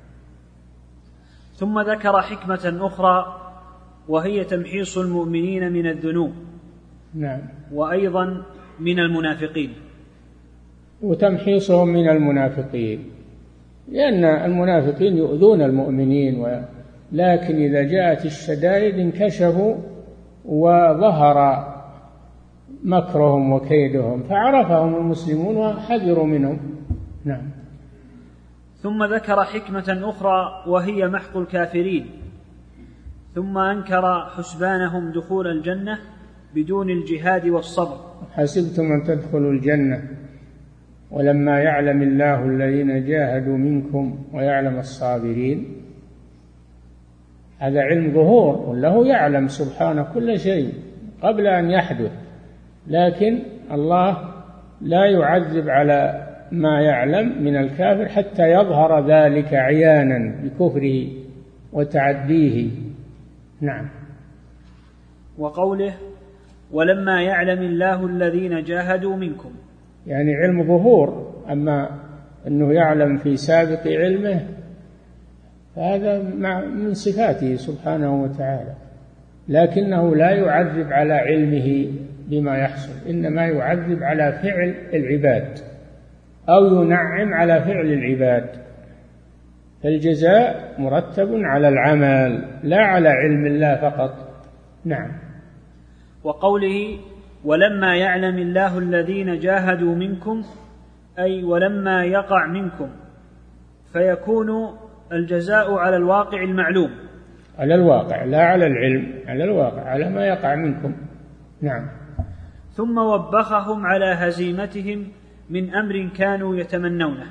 ثم ذكر حكمة أخرى وهي تمحيص المؤمنين من الذنوب. نعم. وأيضا من المنافقين. وتمحيصهم من المنافقين لأن المنافقين يؤذون المؤمنين، لكن إذا جاءت الشدائد انكشفوا وظهر مكرهم وكيدهم فعرفهم المسلمون وحذروا منهم. نعم. ثم ذكر حكمة أخرى وهي محق الكافرين، ثم أنكر حسبانهم دخول الجنة بدون الجهاد والصبر. حسبتم أن تدخلوا الجنة ولما يعلم الله الذين جاهدوا منكم ويعلم الصابرين. هذا علم ظهور، وله يعلم سبحانه كل شيء قبل أن يحدث، لكن الله لا يعذب على ما يعلم من الكافر حتى يظهر ذلك عيانا بكفره وتعديه. نعم. وقوله ولما يعلم الله الذين جاهدوا منكم، يعني علم ظهور، أما أنه يعلم في سابق علمه فهذا من صفاته سبحانه وتعالى، لكنه لا يعذب على علمه بما يحصل، إنما يعذب على فعل العباد أو ينعم على فعل العباد، فالجزاء مرتب على العمل لا على علم الله فقط. نعم. وقوله ولما يعلم الله الذين جاهدوا منكم أي ولما يقع منكم، فيكون الجزاء على الواقع المعلوم، على الواقع لا على العلم، على الواقع على ما يقع منكم. نعم. ثم وبخهم على هزيمتهم من أمر كانوا يتمنونه.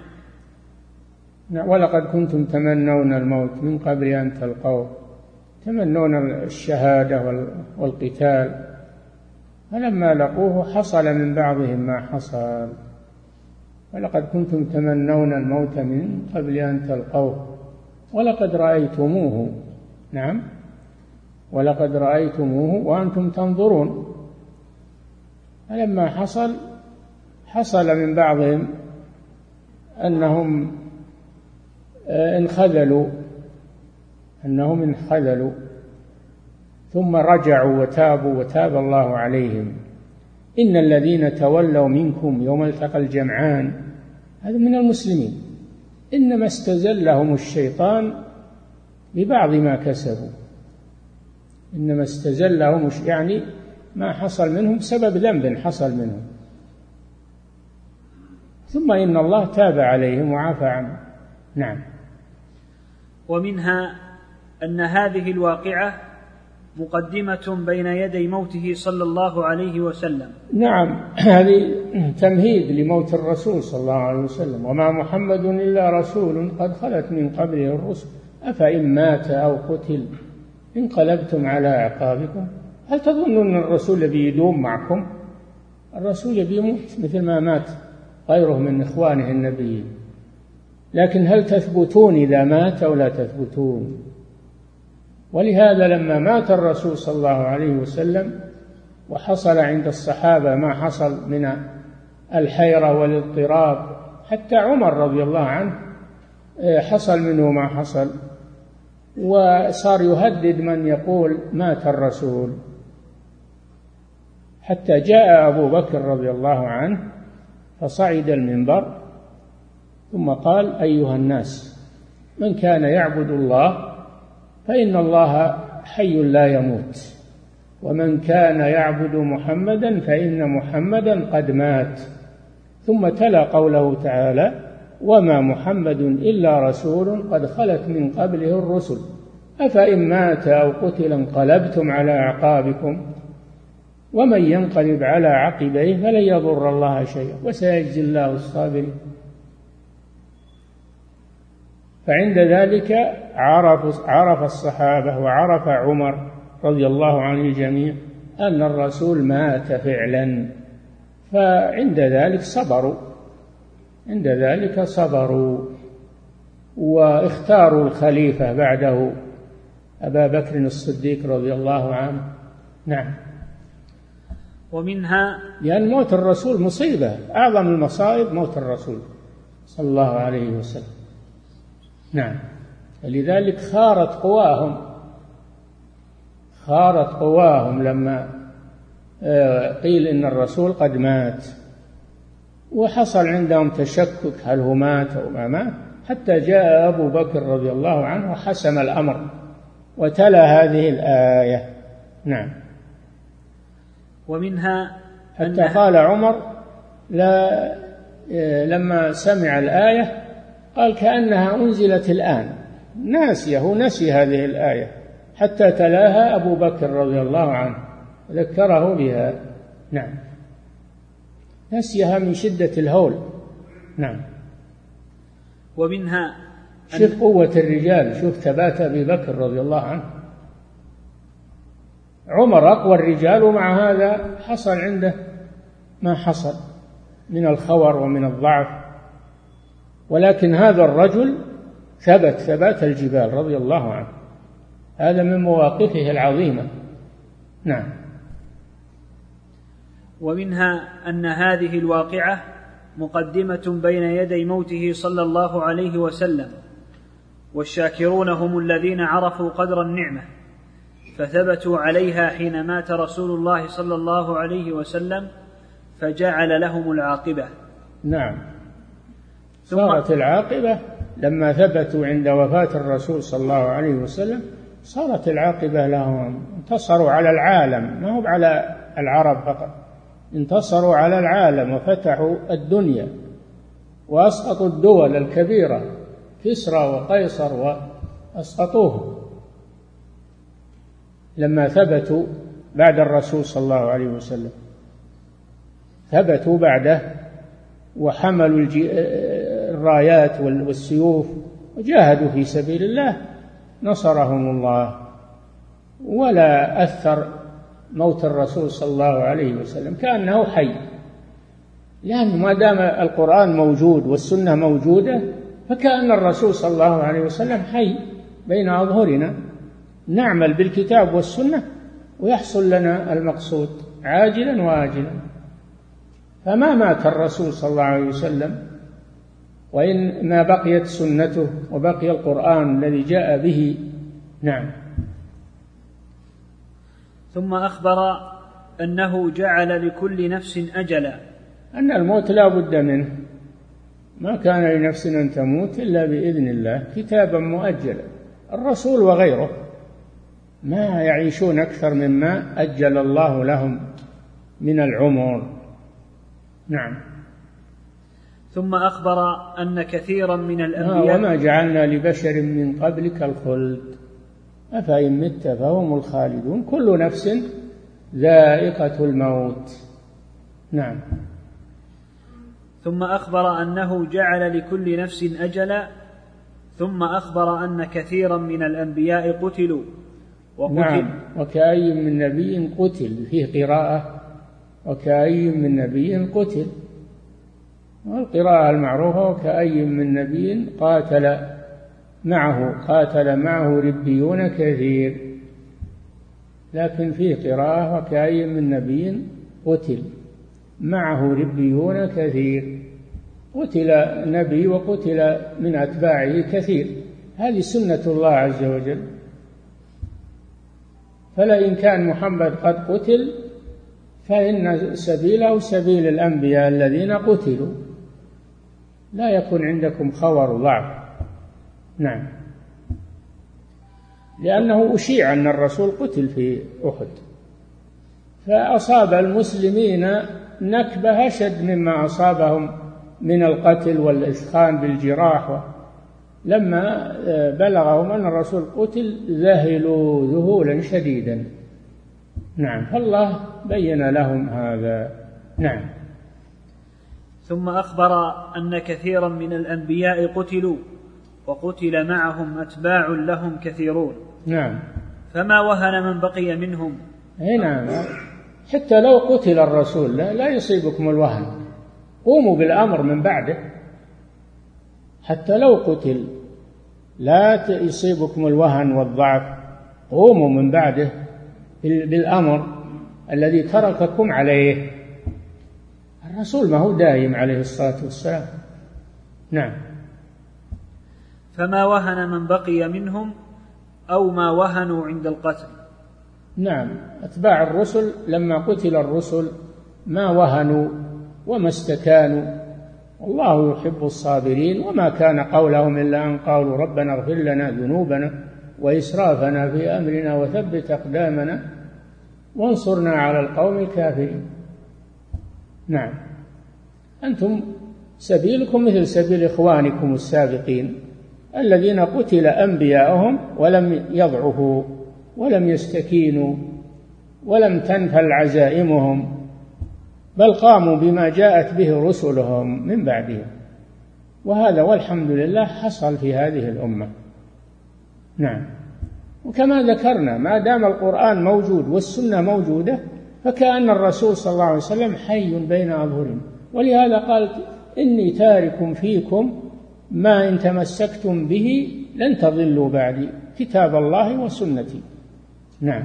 ولقد كنتم تمنون الموت من قبل أن تلقوه، تمنون الشهادة والقتال، فلما لقوه حصل من بعضهم ما حصل. ولقد كنتم تمنون الموت من قبل أن تلقوه ولقد رأيتموه. نعم. ولقد رأيتموه وأنتم تنظرون. فلما حصل حصل من بعضهم أنهم انخذلوا أنهم انخذلوا ثم رجعوا وتابوا وتاب الله عليهم. إن الذين تولوا منكم يوم التقى الجمعان هذا من المسلمين إنما استزلهم الشيطان ببعض ما كسبوا، إنما استزلهم يعني ما حصل منهم سبب ذنب حصل منهم، ثم إن الله تاب عليهم وعفى عنهم. نعم. ومنها أن هذه الواقعة مقدمة بين يدي موته صلى الله عليه وسلم. نعم، هذه تمهيد لموت الرسول صلى الله عليه وسلم. وما محمد إلا رسول قد خلت من قبله الرسل أفإن مات أو قتل انقلبتم على أعقابكم. هل تظنون أن الرسول بيدوم معكم؟ الرسول بيموت مثل ما مات غيره من إخوانه النبيين، لكن هل تثبتون إذا مات أو لا تثبتون؟ ولهذا لما مات الرسول صلى الله عليه وسلم وحصل عند الصحابة ما حصل من الحيرة والاضطراب، حتى عمر رضي الله عنه حصل منه ما حصل، وصار يهدد من يقول مات الرسول، حتى جاء أبو بكر رضي الله عنه فصعد المنبر ثم قال: أيها الناس، من كان يعبد الله فإن الله حي لا يموت، ومن كان يعبد محمدا فإن محمدا قد مات. ثم تلا قوله تعالى: وما محمد إلا رسول قد خلت من قبله الرسل أفإن مات أو قتل انقلبتم على أعقابكم ومن ينقلب على عقبيه فلن يضر الله شيئا وسيجزي الله الصابرين. فعند ذلك عرف, عرف الصحابة وعرف عمر رضي الله عن الجميع أن الرسول مات فعلا، فعند ذلك صبروا عند ذلك صبروا واختاروا الخليفة بعده أبا بكر الصديق رضي الله عنه. نعم. ومنها لأن موت الرسول مصيبة، أعظم المصائب موت الرسول صلى الله عليه وسلم. نعم. لذلك خارت قواهم خارت قواهم لما قيل إن الرسول قد مات، وحصل عندهم تشكك هل هو مات أو ما مات، حتى جاء أبو بكر رضي الله عنه وحسم الأمر وتلا هذه الآية. نعم. ومنها حتى قال عمر لا لما سمع الآية قال كأنها أنزلت الآن، ناسيه نسي هذه الآية حتى تلاها أبو بكر رضي الله عنه ذكره بها. نعم. نسيها من شدة الهول. نعم. ومنها شوف قوة الرجال، شوف ثبات أبي بكر رضي الله عنه. عمر أقوى الرجال ومع هذا حصل عنده ما حصل من الخور ومن الضعف، ولكن هذا الرجل ثبت ثبات الجبال رضي الله عنه. هذا من مواقفه العظيمة. نعم. ومنها أن هذه الواقعة مقدمة بين يدي موته صلى الله عليه وسلم، والشاكرون هم الذين عرفوا قدر النعمة فثبتوا عليها حين مات رسول الله صلى الله عليه وسلم فجعل لهم العاقبة. نعم. صارت العاقبة لما ثبتوا عند وفاة الرسول صلى الله عليه وسلم، صارت العاقبة لهم، انتصروا على العالم، ما هو على العرب فقط، انتصروا على العالم وفتحوا الدنيا وأسقطوا الدول الكبيرة كسرى وقيصر وأسقطوهم لما ثبتوا بعد الرسول صلى الله عليه وسلم، ثبتوا بعده وحملوا الرايات والسيوف وجاهدوا في سبيل الله، نصرهم الله. ولا أثر موت الرسول صلى الله عليه وسلم، كأنه حي، لأن ما دام القرآن موجود والسنة موجودة فكأن الرسول صلى الله عليه وسلم حي بين أظهرنا، نعمل بالكتاب والسنة ويحصل لنا المقصود عاجلا وآجلا. فما مات الرسول صلى الله عليه وسلم، وإن ما بقيت سنته وبقي القرآن الذي جاء به. نعم. ثم أخبر أنه جعل لكل نفس أجلا، أن الموت لا بد منه، ما كان لنفس أن تموت إلا بإذن الله كتابا مؤجلا. الرسول وغيره ما يعيشون أكثر مما أجل الله لهم من العمر. نعم. ثم أخبر أن كثيرا من الأنبياء وما جعلنا لبشر من قبلك الخلد أفإن مت فهم الخالدون كل نفس ذائقة الموت. نعم. ثم أخبر أنه جعل لكل نفس أجلا، ثم أخبر أن كثيرا من الأنبياء قتلوا وقتل. نعم. وكأي من نبي قتل، فيه قراءة وكأي من نبي قتل، والقراءة المعروفة وكأي من نبي قاتل معه قاتل معه ربيون كثير، لكن فيه قراءة وكأي من نبي قتل معه ربيون كثير، قتل نبي وقتل من أتباعه كثير، هذه سنة الله عز وجل. فلئن كان محمد قد قتل فإن سبيله سبيل الأنبياء الذين قتلوا، لا يكن عندكم خور ضعف. نعم. لأنه أشيع أن الرسول قتل في أحد، فأصاب المسلمين نكبة أشد مما أصابهم من القتل والإثخان بالجراح. لما بلغهم أن الرسول قتل ذهلوا ذهولا شديدا. نعم. فالله بين لهم هذا. نعم. ثم أخبر أن كثيرا من الأنبياء قتلوا وقتل معهم أتباع لهم كثيرون. نعم. فما وهن من بقي منهم. نعم. حتى لو قتل الرسول لا, لا يصيبكم الوهن، قوموا بالأمر من بعده. حتى لو قتل لا يصيبكم الوهن والضعف، قوموا من بعده بالأمر الذي ترككم عليه. الرسول ما هو دائم عليه الصلاة والسلام. نعم. فما وهن من بقي منهم أو ما وهنوا عند القتل. نعم. أتباع الرسل لما قتل الرسل ما وهنوا وما استكانوا، والله يحب الصابرين، وما كان قولهم إلا أن قالوا ربنا اغفر لنا ذنوبنا وإسرافنا في أمرنا وثبت أقدامنا وانصرنا على القوم الكافرين. نعم. أنتم سبيلكم مثل سبيل إخوانكم السابقين الذين قتل أنبياءهم ولم يضعفوا ولم يستكينوا ولم تنفل عزائمهم، بل قاموا بما جاءت به رسلهم من بعدهم، وهذا والحمد لله حصل في هذه الأمة. نعم. وكما ذكرنا ما دام القرآن موجود والسنة موجودة فكأن الرسول صلى الله عليه وسلم حي بين أظهرنا، ولهذا قال إني تارك فيكم ما إن تمسكتم به لن تضلوا بعدي، كتاب الله وسنتي. نعم.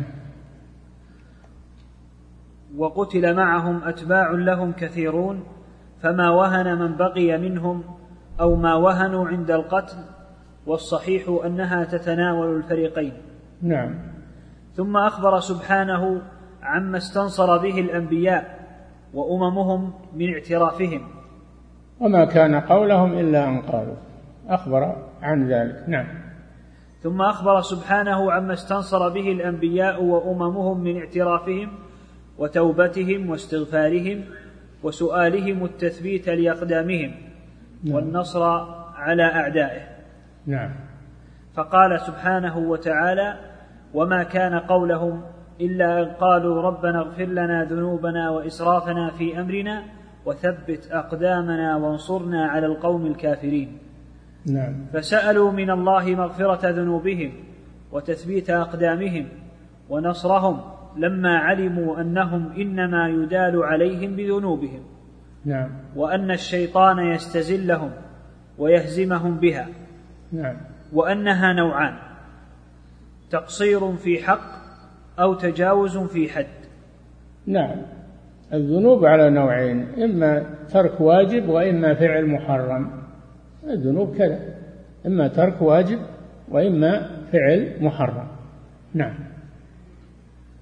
وقتل معهم أتباع لهم كثيرون، فما وهن من بقي منهم أو ما وهنوا عند القتل، والصحيح أنها تتناول الفريقين. نعم. ثم أخبر سبحانه عما استنصر به الأنبياء وأممهم من اعترافهم، وما كان قولهم إلا أن قالوا، أخبر عن ذلك. نعم. ثم أخبر سبحانه عما استنصر به الأنبياء وأممهم من اعترافهم وتوبتهم واستغفارهم وسؤالهم التثبيت لأقدامهم. نعم. والنصر على أعدائه. نعم. فقال سبحانه وتعالى وما كان قولهم إلا أن قالوا ربنا اغفر لنا ذنوبنا وإسرافنا في أمرنا وثبت أقدامنا وانصرنا على القوم الكافرين. نعم. فسألوا من الله مغفرة ذنوبهم وتثبيت أقدامهم ونصرهم لما علموا أنهم إنما يدال عليهم بذنوبهم. نعم. وأن الشيطان يستزلهم ويهزمهم بها. نعم. وأنها نوعان: تقصير في حق أو تجاوز في حد. نعم. الذنوب على نوعين: إما ترك واجب وإما فعل محرم. الذنوب كذا، إما ترك واجب وإما فعل محرم. نعم.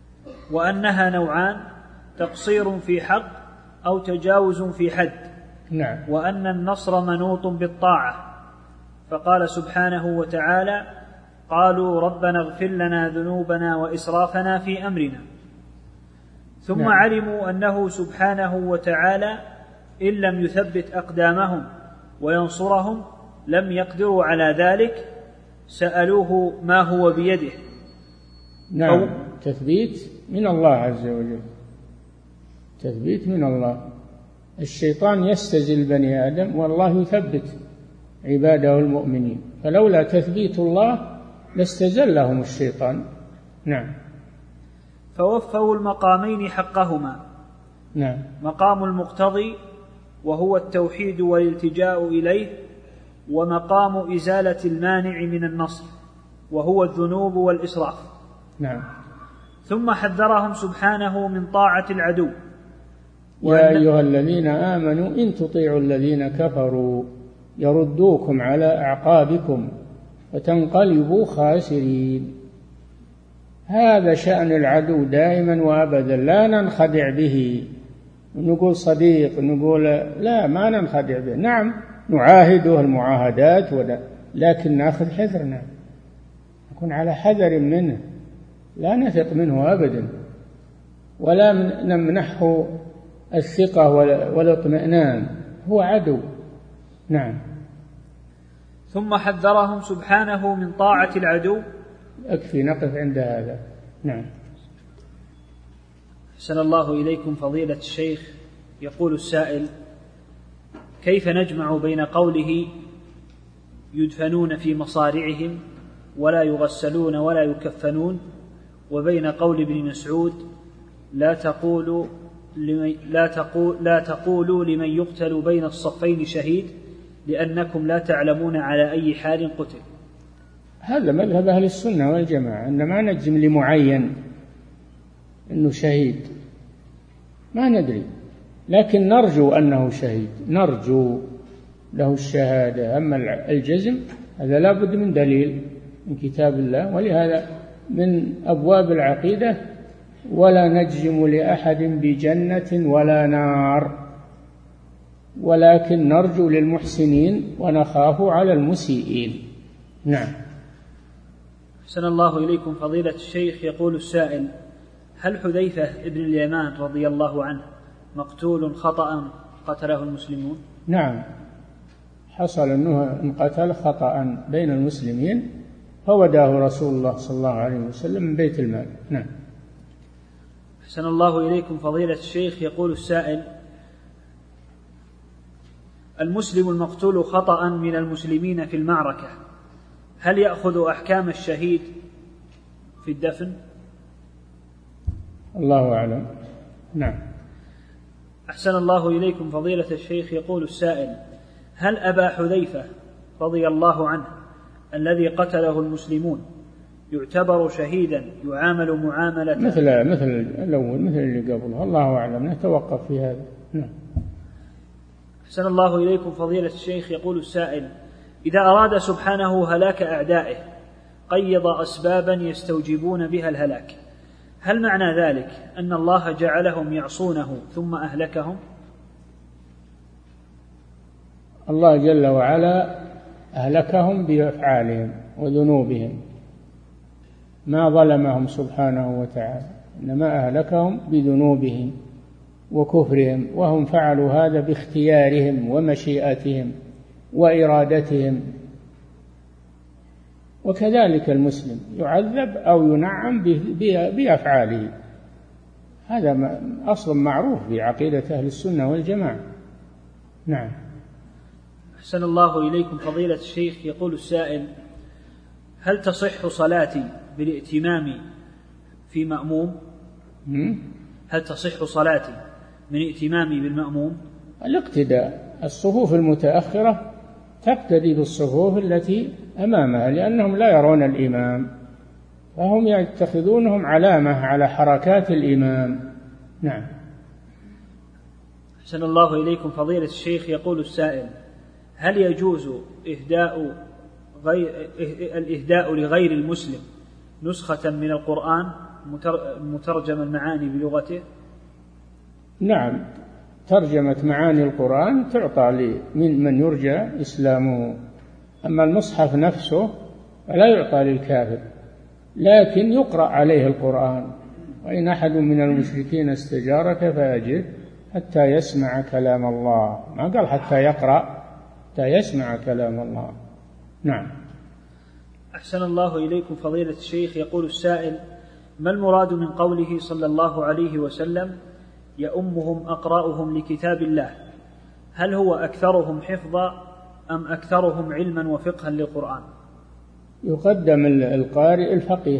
وأنها نوعان: تقصير في حق أو تجاوز في حد. نعم. وأن النصر منوط بالطاعة، فقال سبحانه وتعالى: قالوا ربنا اغفر لنا ذنوبنا وإسرافنا في أمرنا. ثم نعم. علموا أنه سبحانه وتعالى إن لم يثبت أقدامهم وينصرهم لم يقدروا على ذلك، سألوه ما هو بيده. نعم. تثبيت من الله عز وجل، تثبيت من الله. الشيطان يستزل بني آدم والله يثبت عباده المؤمنين، فلولا تثبيت الله لاستزلهم الشيطان. نعم. فوفوا المقامين حقهما. نعم. مقام المقتضي وهو التوحيد والالتجاء إليه، ومقام إزالة المانع من النصر وهو الذنوب والإسراف. نعم. ثم حذرهم سبحانه من طاعة العدو. يا أيها الذين آمنوا إن تطيعوا الذين كفروا يردوكم على أعقابكم فتنقلبوا خاسرين. هذا شأن العدو دائما وأبدا، لا ننخدع به نقول صديق نقول لا، ما ننخدع به. نعم نعاهده المعاهدات ولا، لكن نأخذ حذرنا، نكون على حذر منه، لا نثق منه أبدا ولا نمنحه الثقة والاطمئنان، هو عدو. نعم. ثم حذرهم سبحانه من طاعة العدو. أكفي نقف عند هذا. نعم. أحسن الله إليكم فضيلة الشيخ. يقول السائل: كيف نجمع بين قوله يدفنون في مصارعهم ولا يغسلون ولا يكفنون، وبين قول ابن مسعود لا تقولوا لمن لا تقول لا تقولوا لمن يقتل بين الصفين شهيد لأنكم لا تعلمون على أي حال قتل؟ هذا مذهب أهل السنة والجماعة، أن ما نجزم لمعين أنه شهيد، ما ندري، لكن نرجو أنه شهيد، نرجو له الشهادة. أما الجزم هذا لا بد من دليل من كتاب الله، ولهذا من أبواب العقيدة ولا نجزم لأحد بجنة ولا نار، ولكن نرجو للمحسنين ونخاف على المسيئين. نعم. أحسن الله إليكم فضيلة الشيخ. يقول السائل: هل حذيفة ابن اليمان رضي الله عنه مقتول خطأ قتله المسلمون؟ نعم، حصل أنه انقتل خطأ بين المسلمين فوداه رسول الله صلى الله عليه وسلم من بيت المال. نعم. أحسن الله إليكم فضيلة الشيخ. يقول السائل: المسلم المقتول خطأ من المسلمين في المعركة هل يأخذ أحكام الشهيد في الدفن؟ الله أعلم. نعم. أحسن الله إليكم فضيلة الشيخ. يقول السائل: هل أبا حذيفة رضي الله عنه الذي قتله المسلمون يعتبر شهيدا يعامل معاملة مثل مثل الأول مثل اللي قبله؟ الله أعلم، نتوقف في هذا. نعم. أحسن الله إليكم فضيلة الشيخ. يقول السائل: إذا أراد سبحانه هلاك أعدائه قيض أسبابا يستوجبون بها الهلاك، هل معنى ذلك أن الله جعلهم يعصونه ثم أهلكهم؟ الله جل وعلا أهلكهم بأفعالهم وذنوبهم، ما ظلمهم سبحانه وتعالى، إنما أهلكهم بذنوبهم وكفرهم، وهم فعلوا هذا باختيارهم ومشيئتهم وإرادتهم. وكذلك المسلم يعذب أو ينعم بأفعاله، هذا أصل معروف في عقيدة أهل السنة والجماعة. نعم. أحسن الله إليكم فضيلة الشيخ. يقول السائل: هل تصح صلاتي بالائتمام في مأموم؟ هل تصح صلاتي من ائتمامي بالمأموم؟ الاقتداء، الصفوف المتأخرة تقتدي بالصفوف التي أمامها، لأنهم لا يرون الإمام فهم يتخذونهم علامة على حركات الإمام. نعم. أحسن الله إليكم فضيلة الشيخ. يقول السائل: هل يجوز إهداء غير الإهداء لغير المسلم نسخة من القرآن مترجم المعاني بلغته؟ نعم، ترجمة معاني القرآن تعطى لمن يرجى إسلامه، أما المصحف نفسه فلا يعطى للكافر، لكن يقرأ عليه القرآن. وإن أحد من المشركين استجارك فأجره حتى يسمع كلام الله، ما قال حتى يقرأ، حتى يسمع كلام الله. نعم. أحسن الله إليكم فضيلة الشيخ. يقول السائل: ما المراد من قوله صلى الله عليه وسلم: يؤمهم أقرأهم لكتاب الله؟ هل هو أكثرهم حفظا أم أكثرهم علما وفقها للقرآن؟ يقدم القارئ الفقيه،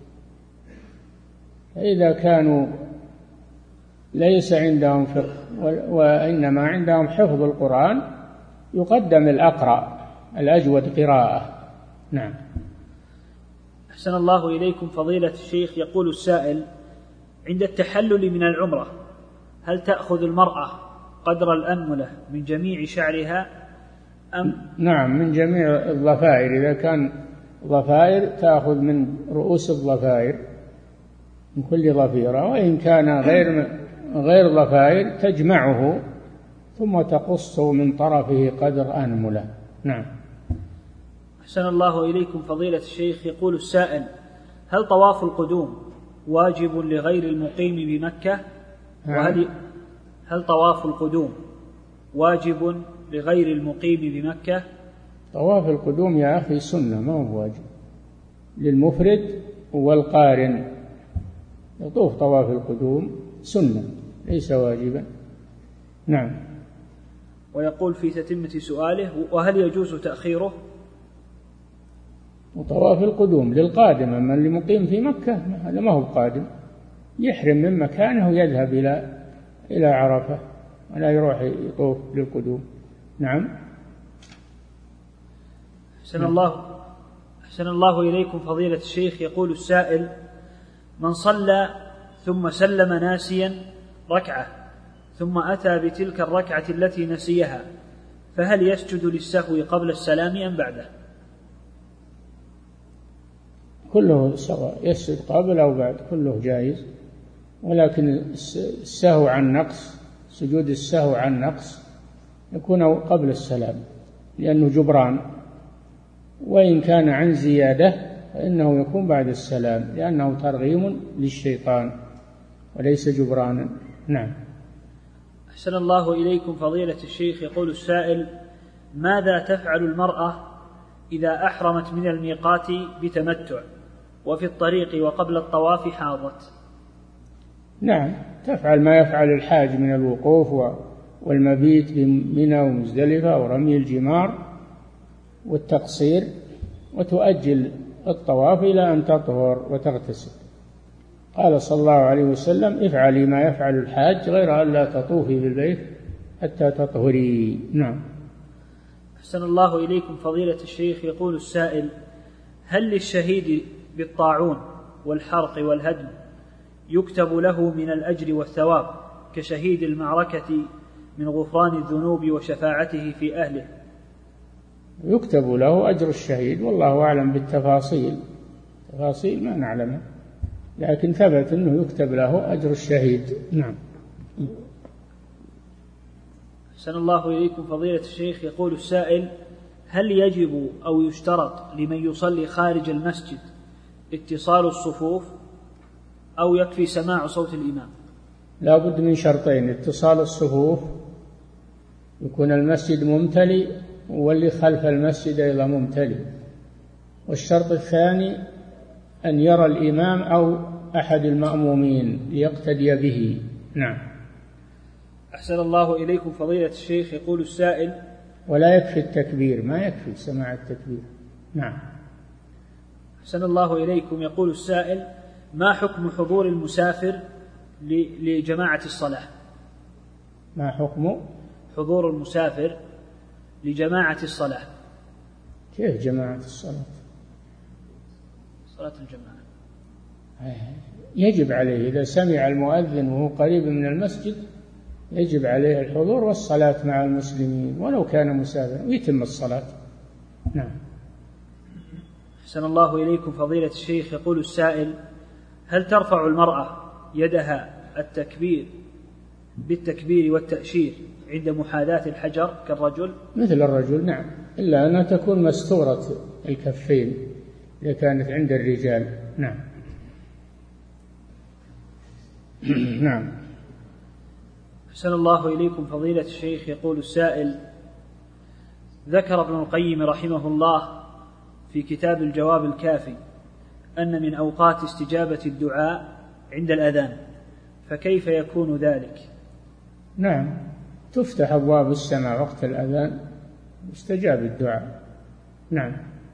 فإذا كانوا ليس عندهم فقه وإنما عندهم حفظ القرآن يقدم الأقرأ الأجود قراءة. نعم. أحسن الله إليكم فضيلة الشيخ. يقول السائل: عند التحلل من العمرة هل تأخذ المرأة قدر الأنملة من جميع شعرها أم؟ نعم، من جميع الضفائر، إذا كان ضفائر تأخذ من رؤوس الضفائر من كل ضفيرة، وإن كان غير غير ضفائر تجمعه ثم تقص من طرفه قدر أنملة. نعم. أحسن الله إليكم فضيلة الشيخ. يقول السائل: هل طواف القدوم واجب لغير المقيم بمكة؟ وهل هل طواف القدوم واجب لغير المقيم بمكة؟ طواف القدوم يا أخي سنة، ما هو واجب، للمفرد والقارن يطوف طواف القدوم سنة ليس واجبا. نعم. ويقول في تتمة سؤاله: وهل يجوز تأخيره؟ وطواف القدوم للقادم، أما اللي مقيم في مكة هذا ما هو قادم، يحرم من مكانه ويذهب إلى إلى عرفة ولا يروح يطوف للقدوم. نعم. أحسن الله أحسن الله إليكم فضيلة الشيخ. يقول السائل: من صلى ثم سلم ناسيا ركعة ثم أتى بتلك الركعة التي نسيها فهل يسجد للسهو قبل السلام أم بعده؟ كله سواء، يسجد قبل أو بعد كله جائز، ولكن السهو عن نقص، سجود السهو عن نقص يكون قبل السلام لأنه جبران، وإن كان عن زيادة فإنه يكون بعد السلام لأنه ترغيم للشيطان وليس جبرانا. نعم. أحسن الله إليكم فضيلة الشيخ. يقول السائل: ماذا تفعل المرأة إذا أحرمت من الميقات بتمتع وفي الطريق وقبل الطواف حاضت؟ نعم، تفعل ما يفعل الحاج من الوقوف والمبيت بمنى ومزدلفة ورمي الجمار والتقصير، وتؤجل الطواف إلى أن تطهر وتغتسل. قال صلى الله عليه وسلم: افعلي ما يفعل الحاج غير أن لا تطوفي بالبيت حتى تطهري. نعم. أحسن الله إليكم فضيلة الشيخ. يقول السائل: هل للشهيد بالطاعون والحرق والهدم يكتب له من الأجر والثواب كشهيد المعركة من غفران الذنوب وشفاعته في أهله؟ يكتب له أجر الشهيد، والله أعلم بالتفاصيل، تفاصيل ما نعلمها، لكن ثبت أنه يكتب له أجر الشهيد. نعم. أحسن الله إليكم فضيلة الشيخ. يقول السائل: هل يجب أو يشترط لمن يصلي خارج المسجد اتصال الصفوف أو يكفي سماع صوت الإمام؟ لا بد من شرطين: اتصال الصفوف، يكون المسجد ممتلئ واللي خلف المسجد أيضا ممتلئ، والشرط الثاني أن يرى الإمام أو أحد المأمومين ليقتدي به. نعم. أحسن الله إليكم فضيلة الشيخ. يقول السائل: ولا يكفي التكبير، ما يكفي سماع التكبير. نعم. أحسن الله إليكم. يقول السائل: ما حكم حضور المسافر لجماعة الصلاة؟ ما حكم حضور المسافر لجماعة الصلاة؟ كيف جماعة الصلاة؟ صلاة الجماعة يجب عليه إذا سمع المؤذن وهو قريب من المسجد يجب عليه الحضور والصلاة مع المسلمين ولو كان مسافرا ويتم الصلاة. نعم. أحسن الله إليكم فضيلة الشيخ. يقول السائل: هل ترفع المرأة يدها التكبير بالتكبير والتأشير عند محاذاة الحجر كالرجل؟ مثل الرجل، نعم، إلا أنها تكون مستورة الكفين إذا كانت عند الرجال. نعم. نعم. أحسن الله إليكم فضيلة الشيخ. يقول السائل: ذكر ابن القيم رحمه الله في كتاب الجواب الكافي أن من أوقات استجابة الدعاء عند الأذان، فكيف يكون ذلك؟ نعم، تفتح أبواب السماء وقت الأذان استجاب الدعاء. نعم.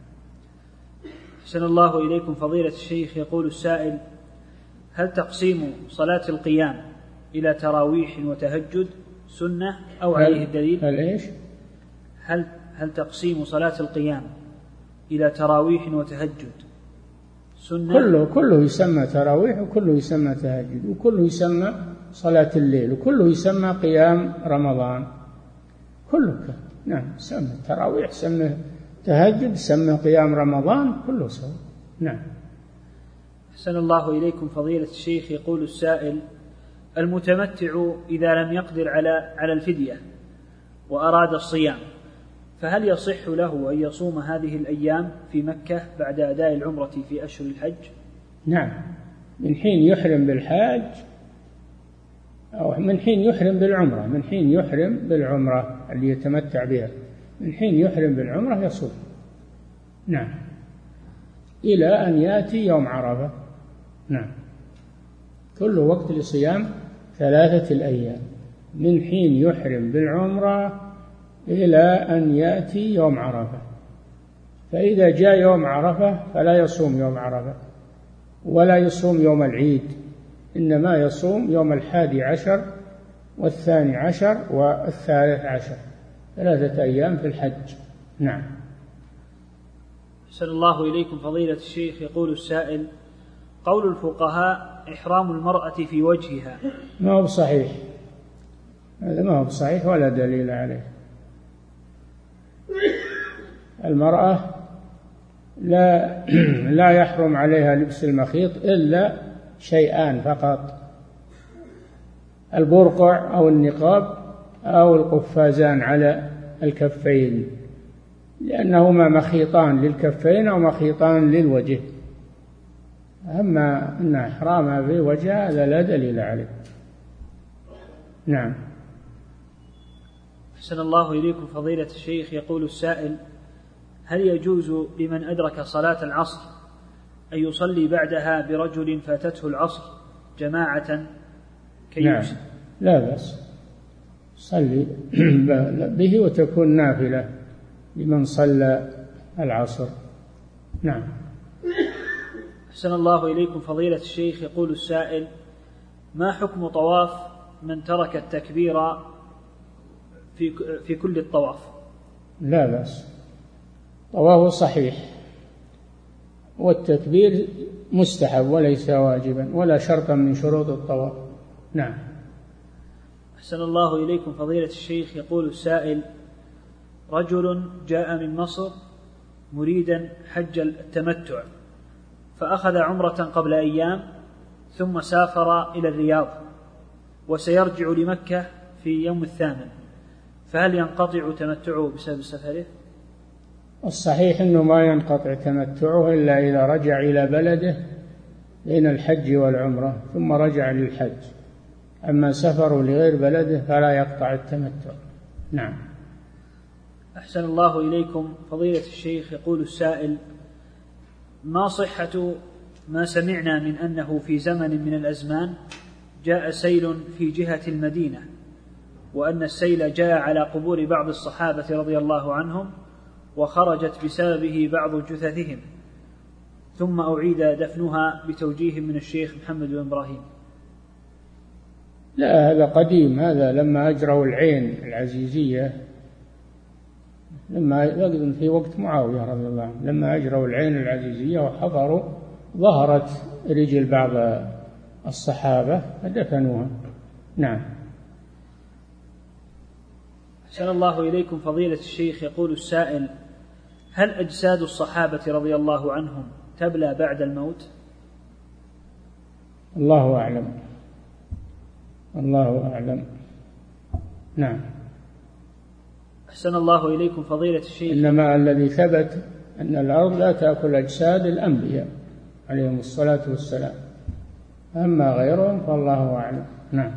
أحسن الله إليكم فضيلة الشيخ. يقول السائل: هل تقسيم صلاة القيام إلى تراويح وتهجد سنة أو عليه الدليل؟ هل إيش؟ هل هل تقسيم صلاة القيام إلى تراويح وتهجد سنة؟ كله كله يسمى تراويح، وكله يسمى تهجد، وكله يسمى صلاة الليل، وكله يسمى قيام رمضان، كله. نعم، سمى تراويح، سمى تهجد، سمى قيام رمضان، كله سوا. نعم. أحسن الله إليكم فضيلة الشيخ. يقول السائل: المتمتع إذا لم يقدر على على الفدية وأراد الصيام، فهل يصح له أن يصوم هذه الأيام في مكة بعد أداء العمرة في أشهر الحج؟ نعم، من حين يحرم بالحاج أو من حين يحرم بالعمرة، من حين يحرم بالعمرة اللي يتمتع بها، من حين يحرم بالعمرة يصوم. نعم، إلى أن يأتي يوم عرفة. نعم، كل وقت لصيام ثلاثة الأيام من حين يحرم بالعمرة إلى أن يأتي يوم عرفة. فإذا جاء يوم عرفة فلا يصوم يوم عرفة ولا يصوم يوم العيد، إنما يصوم يوم الحادي عشر والثاني عشر والثالث عشر، ثلاثة أيام في الحج. نعم. أحسن الله إليكم فضيلة الشيخ. يقول السائل: قول الفقهاء إحرام المرأة في وجهها ما هو صحيح، هذا ما هو صحيح ولا دليل عليه. المرأة لا لا يحرم عليها لبس المخيط إلا شيئان فقط: البرقع أو النقاب أو القفازان على الكفين، لأنهما مخيطان للكفين أو مخيطان للوجه. أما أن إحرامها في وجهها هذا لا دليل عليه. نعم. أحسن الله إليكم فضيلة الشيخ. يقول السائل: هل يجوز لمن أدرك صلاة العصر أن يصلي بعدها برجل فاتته العصر جماعة كي نعم، لا بأس، صلي به وتكون نافلة لمن صلى العصر. نعم. أحسن الله إليكم فضيلة الشيخ. يقول السائل: ما حكم طواف من ترك التكبير في في كل الطواف؟ لا بأس، طوافه صحيح، والتكبير مستحب وليس واجبا ولا شرطا من شروط الطواف. نعم. أحسن الله إليكم فضيلة الشيخ. يقول السائل: رجل جاء من مصر مريدا حج التمتع، فأخذ عمرة قبل أيام ثم سافر إلى الرياض وسيرجع لمكة في يوم الثامن، فهل ينقطع تمتعه بسبب سفره؟ الصحيح أنه ما ينقطع تمتعه إلا إذا رجع إلى بلده بين الحج والعمرة ثم رجع للحج، أما سفره لغير بلده فلا يقطع التمتع. نعم. أحسن الله إليكم فضيلة الشيخ. يقول السائل: ما صحة ما سمعنا من أنه في زمن من الأزمان جاء سيل في جهة المدينة، وأن السيل جاء على قبور بعض الصحابة رضي الله عنهم وخرجت بسببه بعض جثثهم، ثم أعيد دفنها بتوجيه من الشيخ محمد بن إبراهيم؟ لا، هذا قديم، هذا لما أجروا العين العزيزية، لما يقدم في وقت معاوية رضي الله عنه، لما أجروا العين العزيزية وحفروا ظهرت رجل بعض الصحابة فدفنوها. نعم. أحسن الله إليكم فضيلة الشيخ. يقول السائل: هل أجساد الصحابة رضي الله عنهم تبلى بعد الموت؟ الله أعلم. الله أعلم. نعم. أحسن الله إليكم فضيلة الشيخ. إنما الذي ثبت أن الأرض لا تأكل أجساد الأنبياء عليهم الصلاة والسلام، أما غيرهم فالله أعلم. نعم.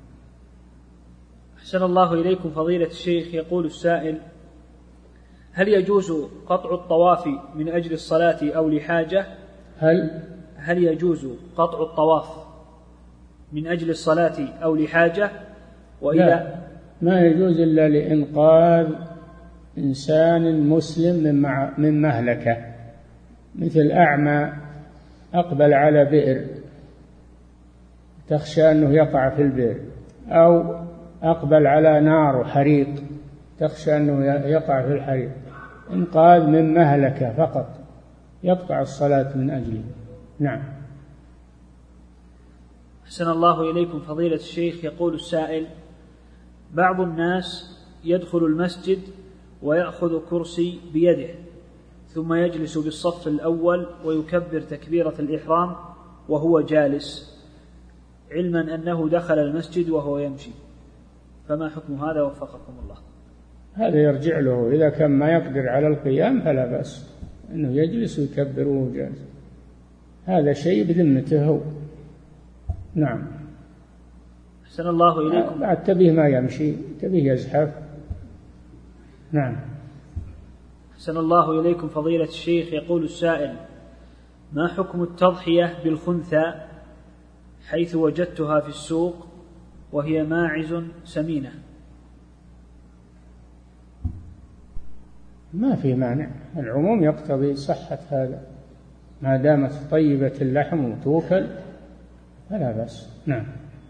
أحسن الله إليكم فضيلة الشيخ. يقول السائل: هل يجوز قطع الطواف من أجل الصلاة أو لحاجة؟ هل هل يجوز قطع الطواف من أجل الصلاة أو لحاجة؟ وإذا لا، ما يجوز إلا لإنقاذ إنسان مسلم من مهلكة، مثل أعمى أقبل على بئر تخشى أنه يقع في البئر، أو أقبل على نار وحريق تخشى أنه يقع في الحريق، إنقاذ من مهلكة فقط، يقطع الصلاة من أجله. نعم. أحسن الله إليكم فضيلة الشيخ. يقول السائل: بعض الناس يدخل المسجد ويأخذ كرسي بيده ثم يجلس بالصف الأول ويكبر تكبيرة الإحرام وهو جالس، علما أنه دخل المسجد وهو يمشي، فما حكم هذا وفقكم الله؟ هذا يرجع له، إذا كان ما يقدر على القيام فلا بأس أنه يجلس ويكبر وهو جالس، هذا شيء بذمته هو. نعم. أحسن الله إليكم. بعد تبيه ما يمشي، تبيه يزحف. نعم. أحسن الله إليكم فضيلة الشيخ. يقول السائل: ما حكم التضحية بالخنثى حيث وجدتها في السوق وهي ماعز سمينة؟ ما في مانع، العموم يقتضي صحة هذا، ما دامت طيبة اللحم وتوكل فلا بأس. نعم.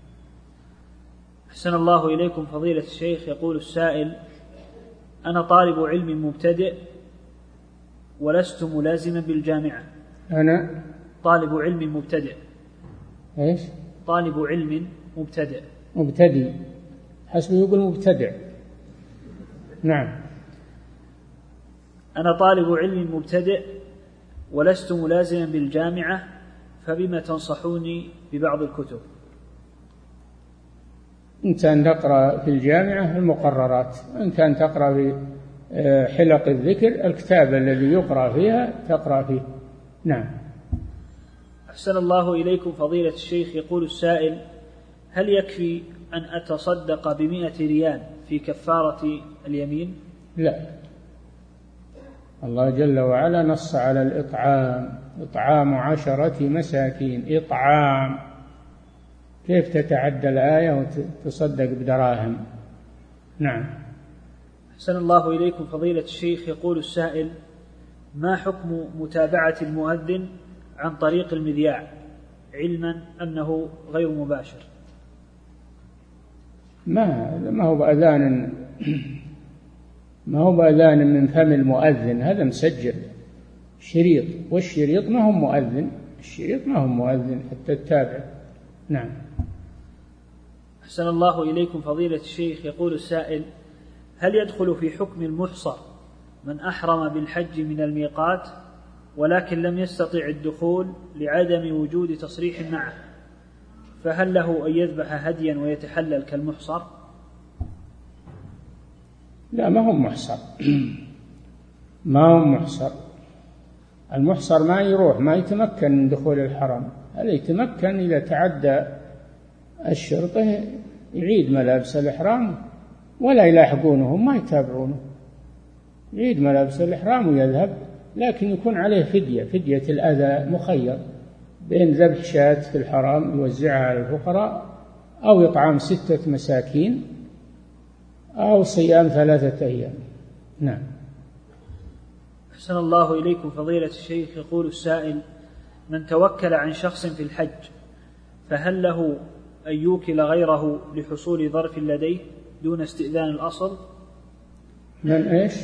أحسن الله إليكم فضيلة الشيخ. يقول السائل: أنا طالب علم مبتدئ ولست ملازما بالجامعة. أنا طالب علم مبتدئ. إيش؟ طالب علم مبتدئ. مبتدئ، حسب يقول مبتدع. نعم. أنا طالب علم مبتدئ ولست ملازما بالجامعة، فبما تنصحوني ببعض الكتب؟ إن كان تقرأ في الجامعة المقررات، إن كان تقرأ في حلق الذكر الكتاب الذي يقرأ فيها تقرأ فيه. نعم. أحسن الله إليكم فضيلة الشيخ. يقول السائل: هل يكفي أن أتصدق بمئة ريال في كفارة اليمين؟ لا، الله جل وعلا نص على الإطعام، إطعام عشرة مساكين، إطعام، كيف تتعدى الآية وتصدق بدراهم؟ نعم. أحسن الله إليكم فضيلة الشيخ. يقول السائل: ما حكم متابعة المؤذن عن طريق المذياع علما أنه غير مباشر؟ ما ما هو بأذان ما هو بأذان من فم المؤذن، هذا مسجل شريط، والشريط ما هو مؤذن، الشريط ما هو مؤذن حتى تتابع. نعم. أحسن الله إليكم فضيلة الشيخ. يقول السائل: هل يدخل في حكم المحصر من أحرم بالحج من الميقات ولكن لم يستطع الدخول لعدم وجود تصريح معه، فهل له أن يذبح هديا ويتحلل كالمحصر؟ لا، ما هو محصر ما هو محصر المحصر ما يروح، ما يتمكن من دخول الحرم، هذا يتمكن إذا تعدى الشرطة يعيد ملابس الإحرام ولا يلاحقونه، ما يتابعونه، يعيد ملابس الإحرام ويذهب، لكن يكون عليه فدية، فدية الأذى، مخير بين ذبح شاة في الحرام يوزعها على الفقراء، أو إطعام ستة مساكين، أو صيام ثلاثة أيام. نعم. أحسن الله إليكم فضيلة الشيخ. يقول السائل: من توكل عن شخص في الحج فهل له أن يوكل غيره لحصول ظرف لديه دون استئذان الأصل؟ من إيش؟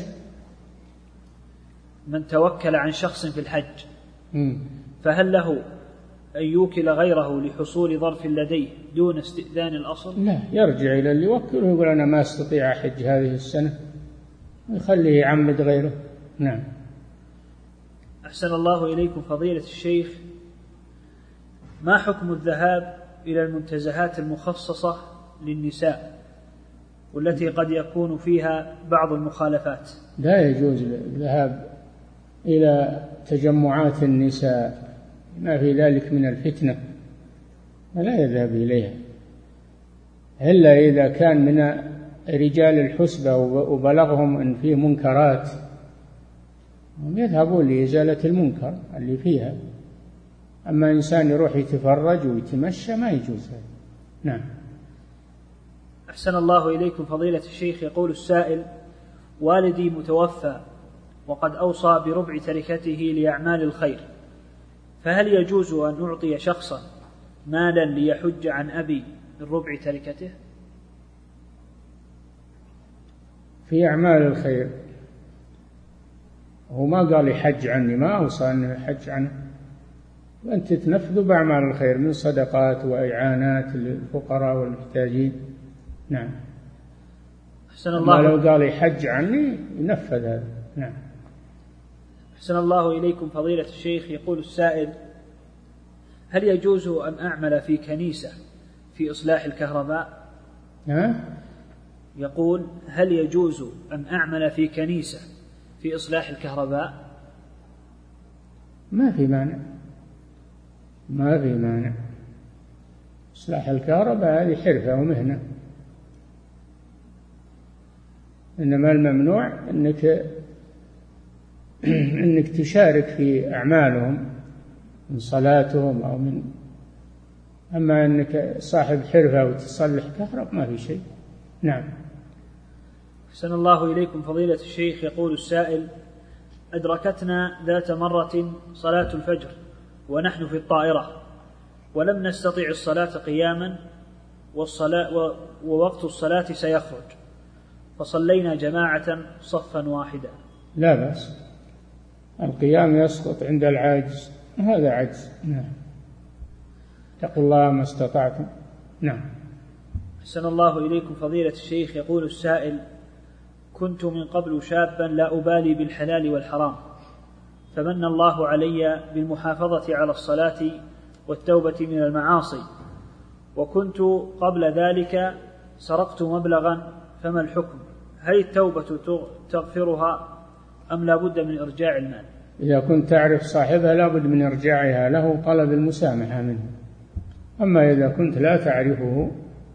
من توكل عن شخص في الحج م. فهل له أن يوكل غيره لحصول ظرف لديه دون استئذان الأصل؟ لا، يرجع إلى اللي يوكله ويقول أنا ما أستطيع أحج هذه السنة، ويخليه يعمد غيره. نعم. أحسن الله إليكم فضيلة الشيخ. ما حكم الذهاب إلى المنتزهات المخصصة للنساء والتي قد يكون فيها بعض المخالفات؟ لا يجوز الذهاب إلى تجمعات النساء، ما في ذلك من الفتنة، فلا يذهب إليها إلا إذا كان من رجال الحسبة وبلغهم أن فيه منكرات، هم يذهبون لإزالة المنكر اللي فيها. أما إنسان يروح يتفرج ويتمشى ما يجوز هذا. نعم. أحسن الله إليكم فضيلة الشيخ. يقول السائل: والدي متوفى وقد أوصى بربع تركته لأعمال الخير، فهل يجوز أن أعطي شخصا مالا ليحج عن أبي من ربع تركته؟ في أعمال الخير هو ما قال يحج عني، ما أوصى أنه يحج عنه، وأنت تنفذ بأعمال الخير من صدقات وإعانات للفقراء والمحتاجين. نعم. أحسن الله. لو قال يحج عني ينفذ هذا. نعم. أحسن الله إليكم فضيلة الشيخ. يقول السائل: هل يجوز أن أعمل في كنيسة في إصلاح الكهرباء؟ ها؟ يقول: هل يجوز أن أعمل في كنيسة في إصلاح الكهرباء؟ ما في مانع، ما في مانع. إصلاح الكهرباء هذه حرفة ومهنة، إنما الممنوع أنك أنك تشارك في أعمالهم من صلاتهم أو من، أما أنك صاحب حرفة وتصلح كهرباء ما في شيء. نعم. أحسن الله إليكم فضيلة الشيخ. يقول السائل: أدركتنا ذات مرة صلاة الفجر ونحن في الطائرة ولم نستطع الصلاة قياما والصلاة ووقت الصلاة سيخرج، فصلينا جماعة صفا واحدا. لا بأس، القيام يسقط عند العاجز، هذا عجز. نعم. اتقوا الله ما استطعتم. نعم. أحسن الله إليكم فضيلة الشيخ. يقول السائل: كنت من قبل شابا لا أبالي بالحلال والحرام، فمن الله علي بالمحافظة على الصلاة والتوبة من المعاصي، وكنت قبل ذلك سرقت مبلغا، فما الحكم؟ هل التوبة تغفرها أم لا بد من إرجاع المال؟ إذا كنت تعرف صاحبها لا بد من إرجاعها له، طلب المسامحة منه. أما إذا كنت لا تعرفه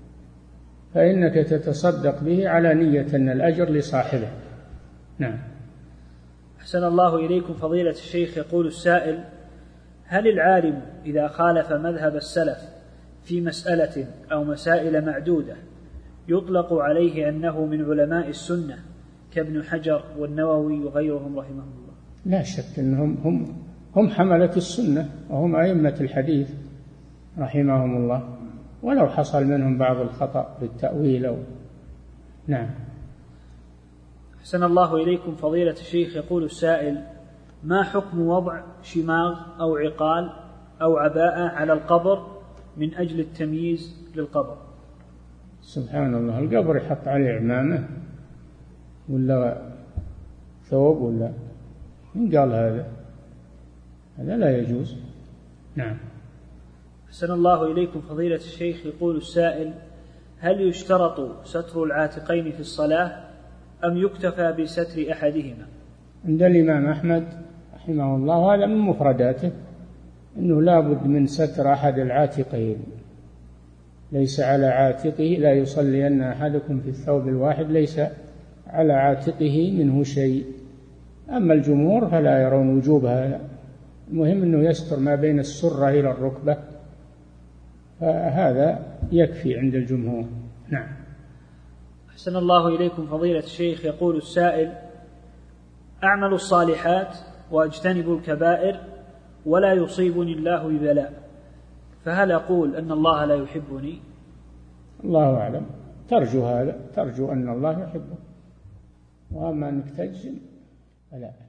فإنك تتصدق به على نية أن الأجر لصاحبه. نعم. أحسن الله إليكم فضيلة الشيخ. يقول السائل: هل العالم إذا خالف مذهب السلف في مسألة أو مسائل معدودة يطلق عليه أنه من علماء السنة كابن حجر والنووي وغيرهم رحمهم الله؟ لا شك أنهم هم, هم حملة السنة وهم أئمة الحديث رحمهم الله، ولو حصل منهم بعض الخطأ في التأويل أو. نعم. أحسن الله إليكم فضيلة الشيخ. يقول السائل: ما حكم وضع شماغ أو عقال أو عباءة على القبر من أجل التمييز للقبر؟ سبحان الله، القبر يحط عليه عمامة ولا ثوب ولا؟ من قال هذا؟ هذا لا يجوز. نعم. أحسن الله إليكم فضيلة الشيخ. يقول السائل: هل يشترط ستر العاتقين في الصلاة أم يكتفى بستر أحدهما؟ عند الإمام أحمد رحمه الله هذا من مفرداته، أنه لا بد من ستر أحد العاتقين، ليس على عاتقه، لا يصلين أحدكم في الثوب الواحد ليس على عاتقه منه شيء. أما الجمهور فلا يرون وجوب هذا، المهم أنه يستر ما بين السرة إلى الركبة، فهذا يكفي عند الجمهور. نعم. أحسن الله إليكم فضيلة الشيخ. يقول السائل: أعمل الصالحات وأجتنب الكبائر ولا يصيبني الله ببلاء، فهل أقول أن الله لا يحبني؟ الله أعلم، ترجو هذا، ترجو أن الله يحبك، وأما أنك تجزم فلا.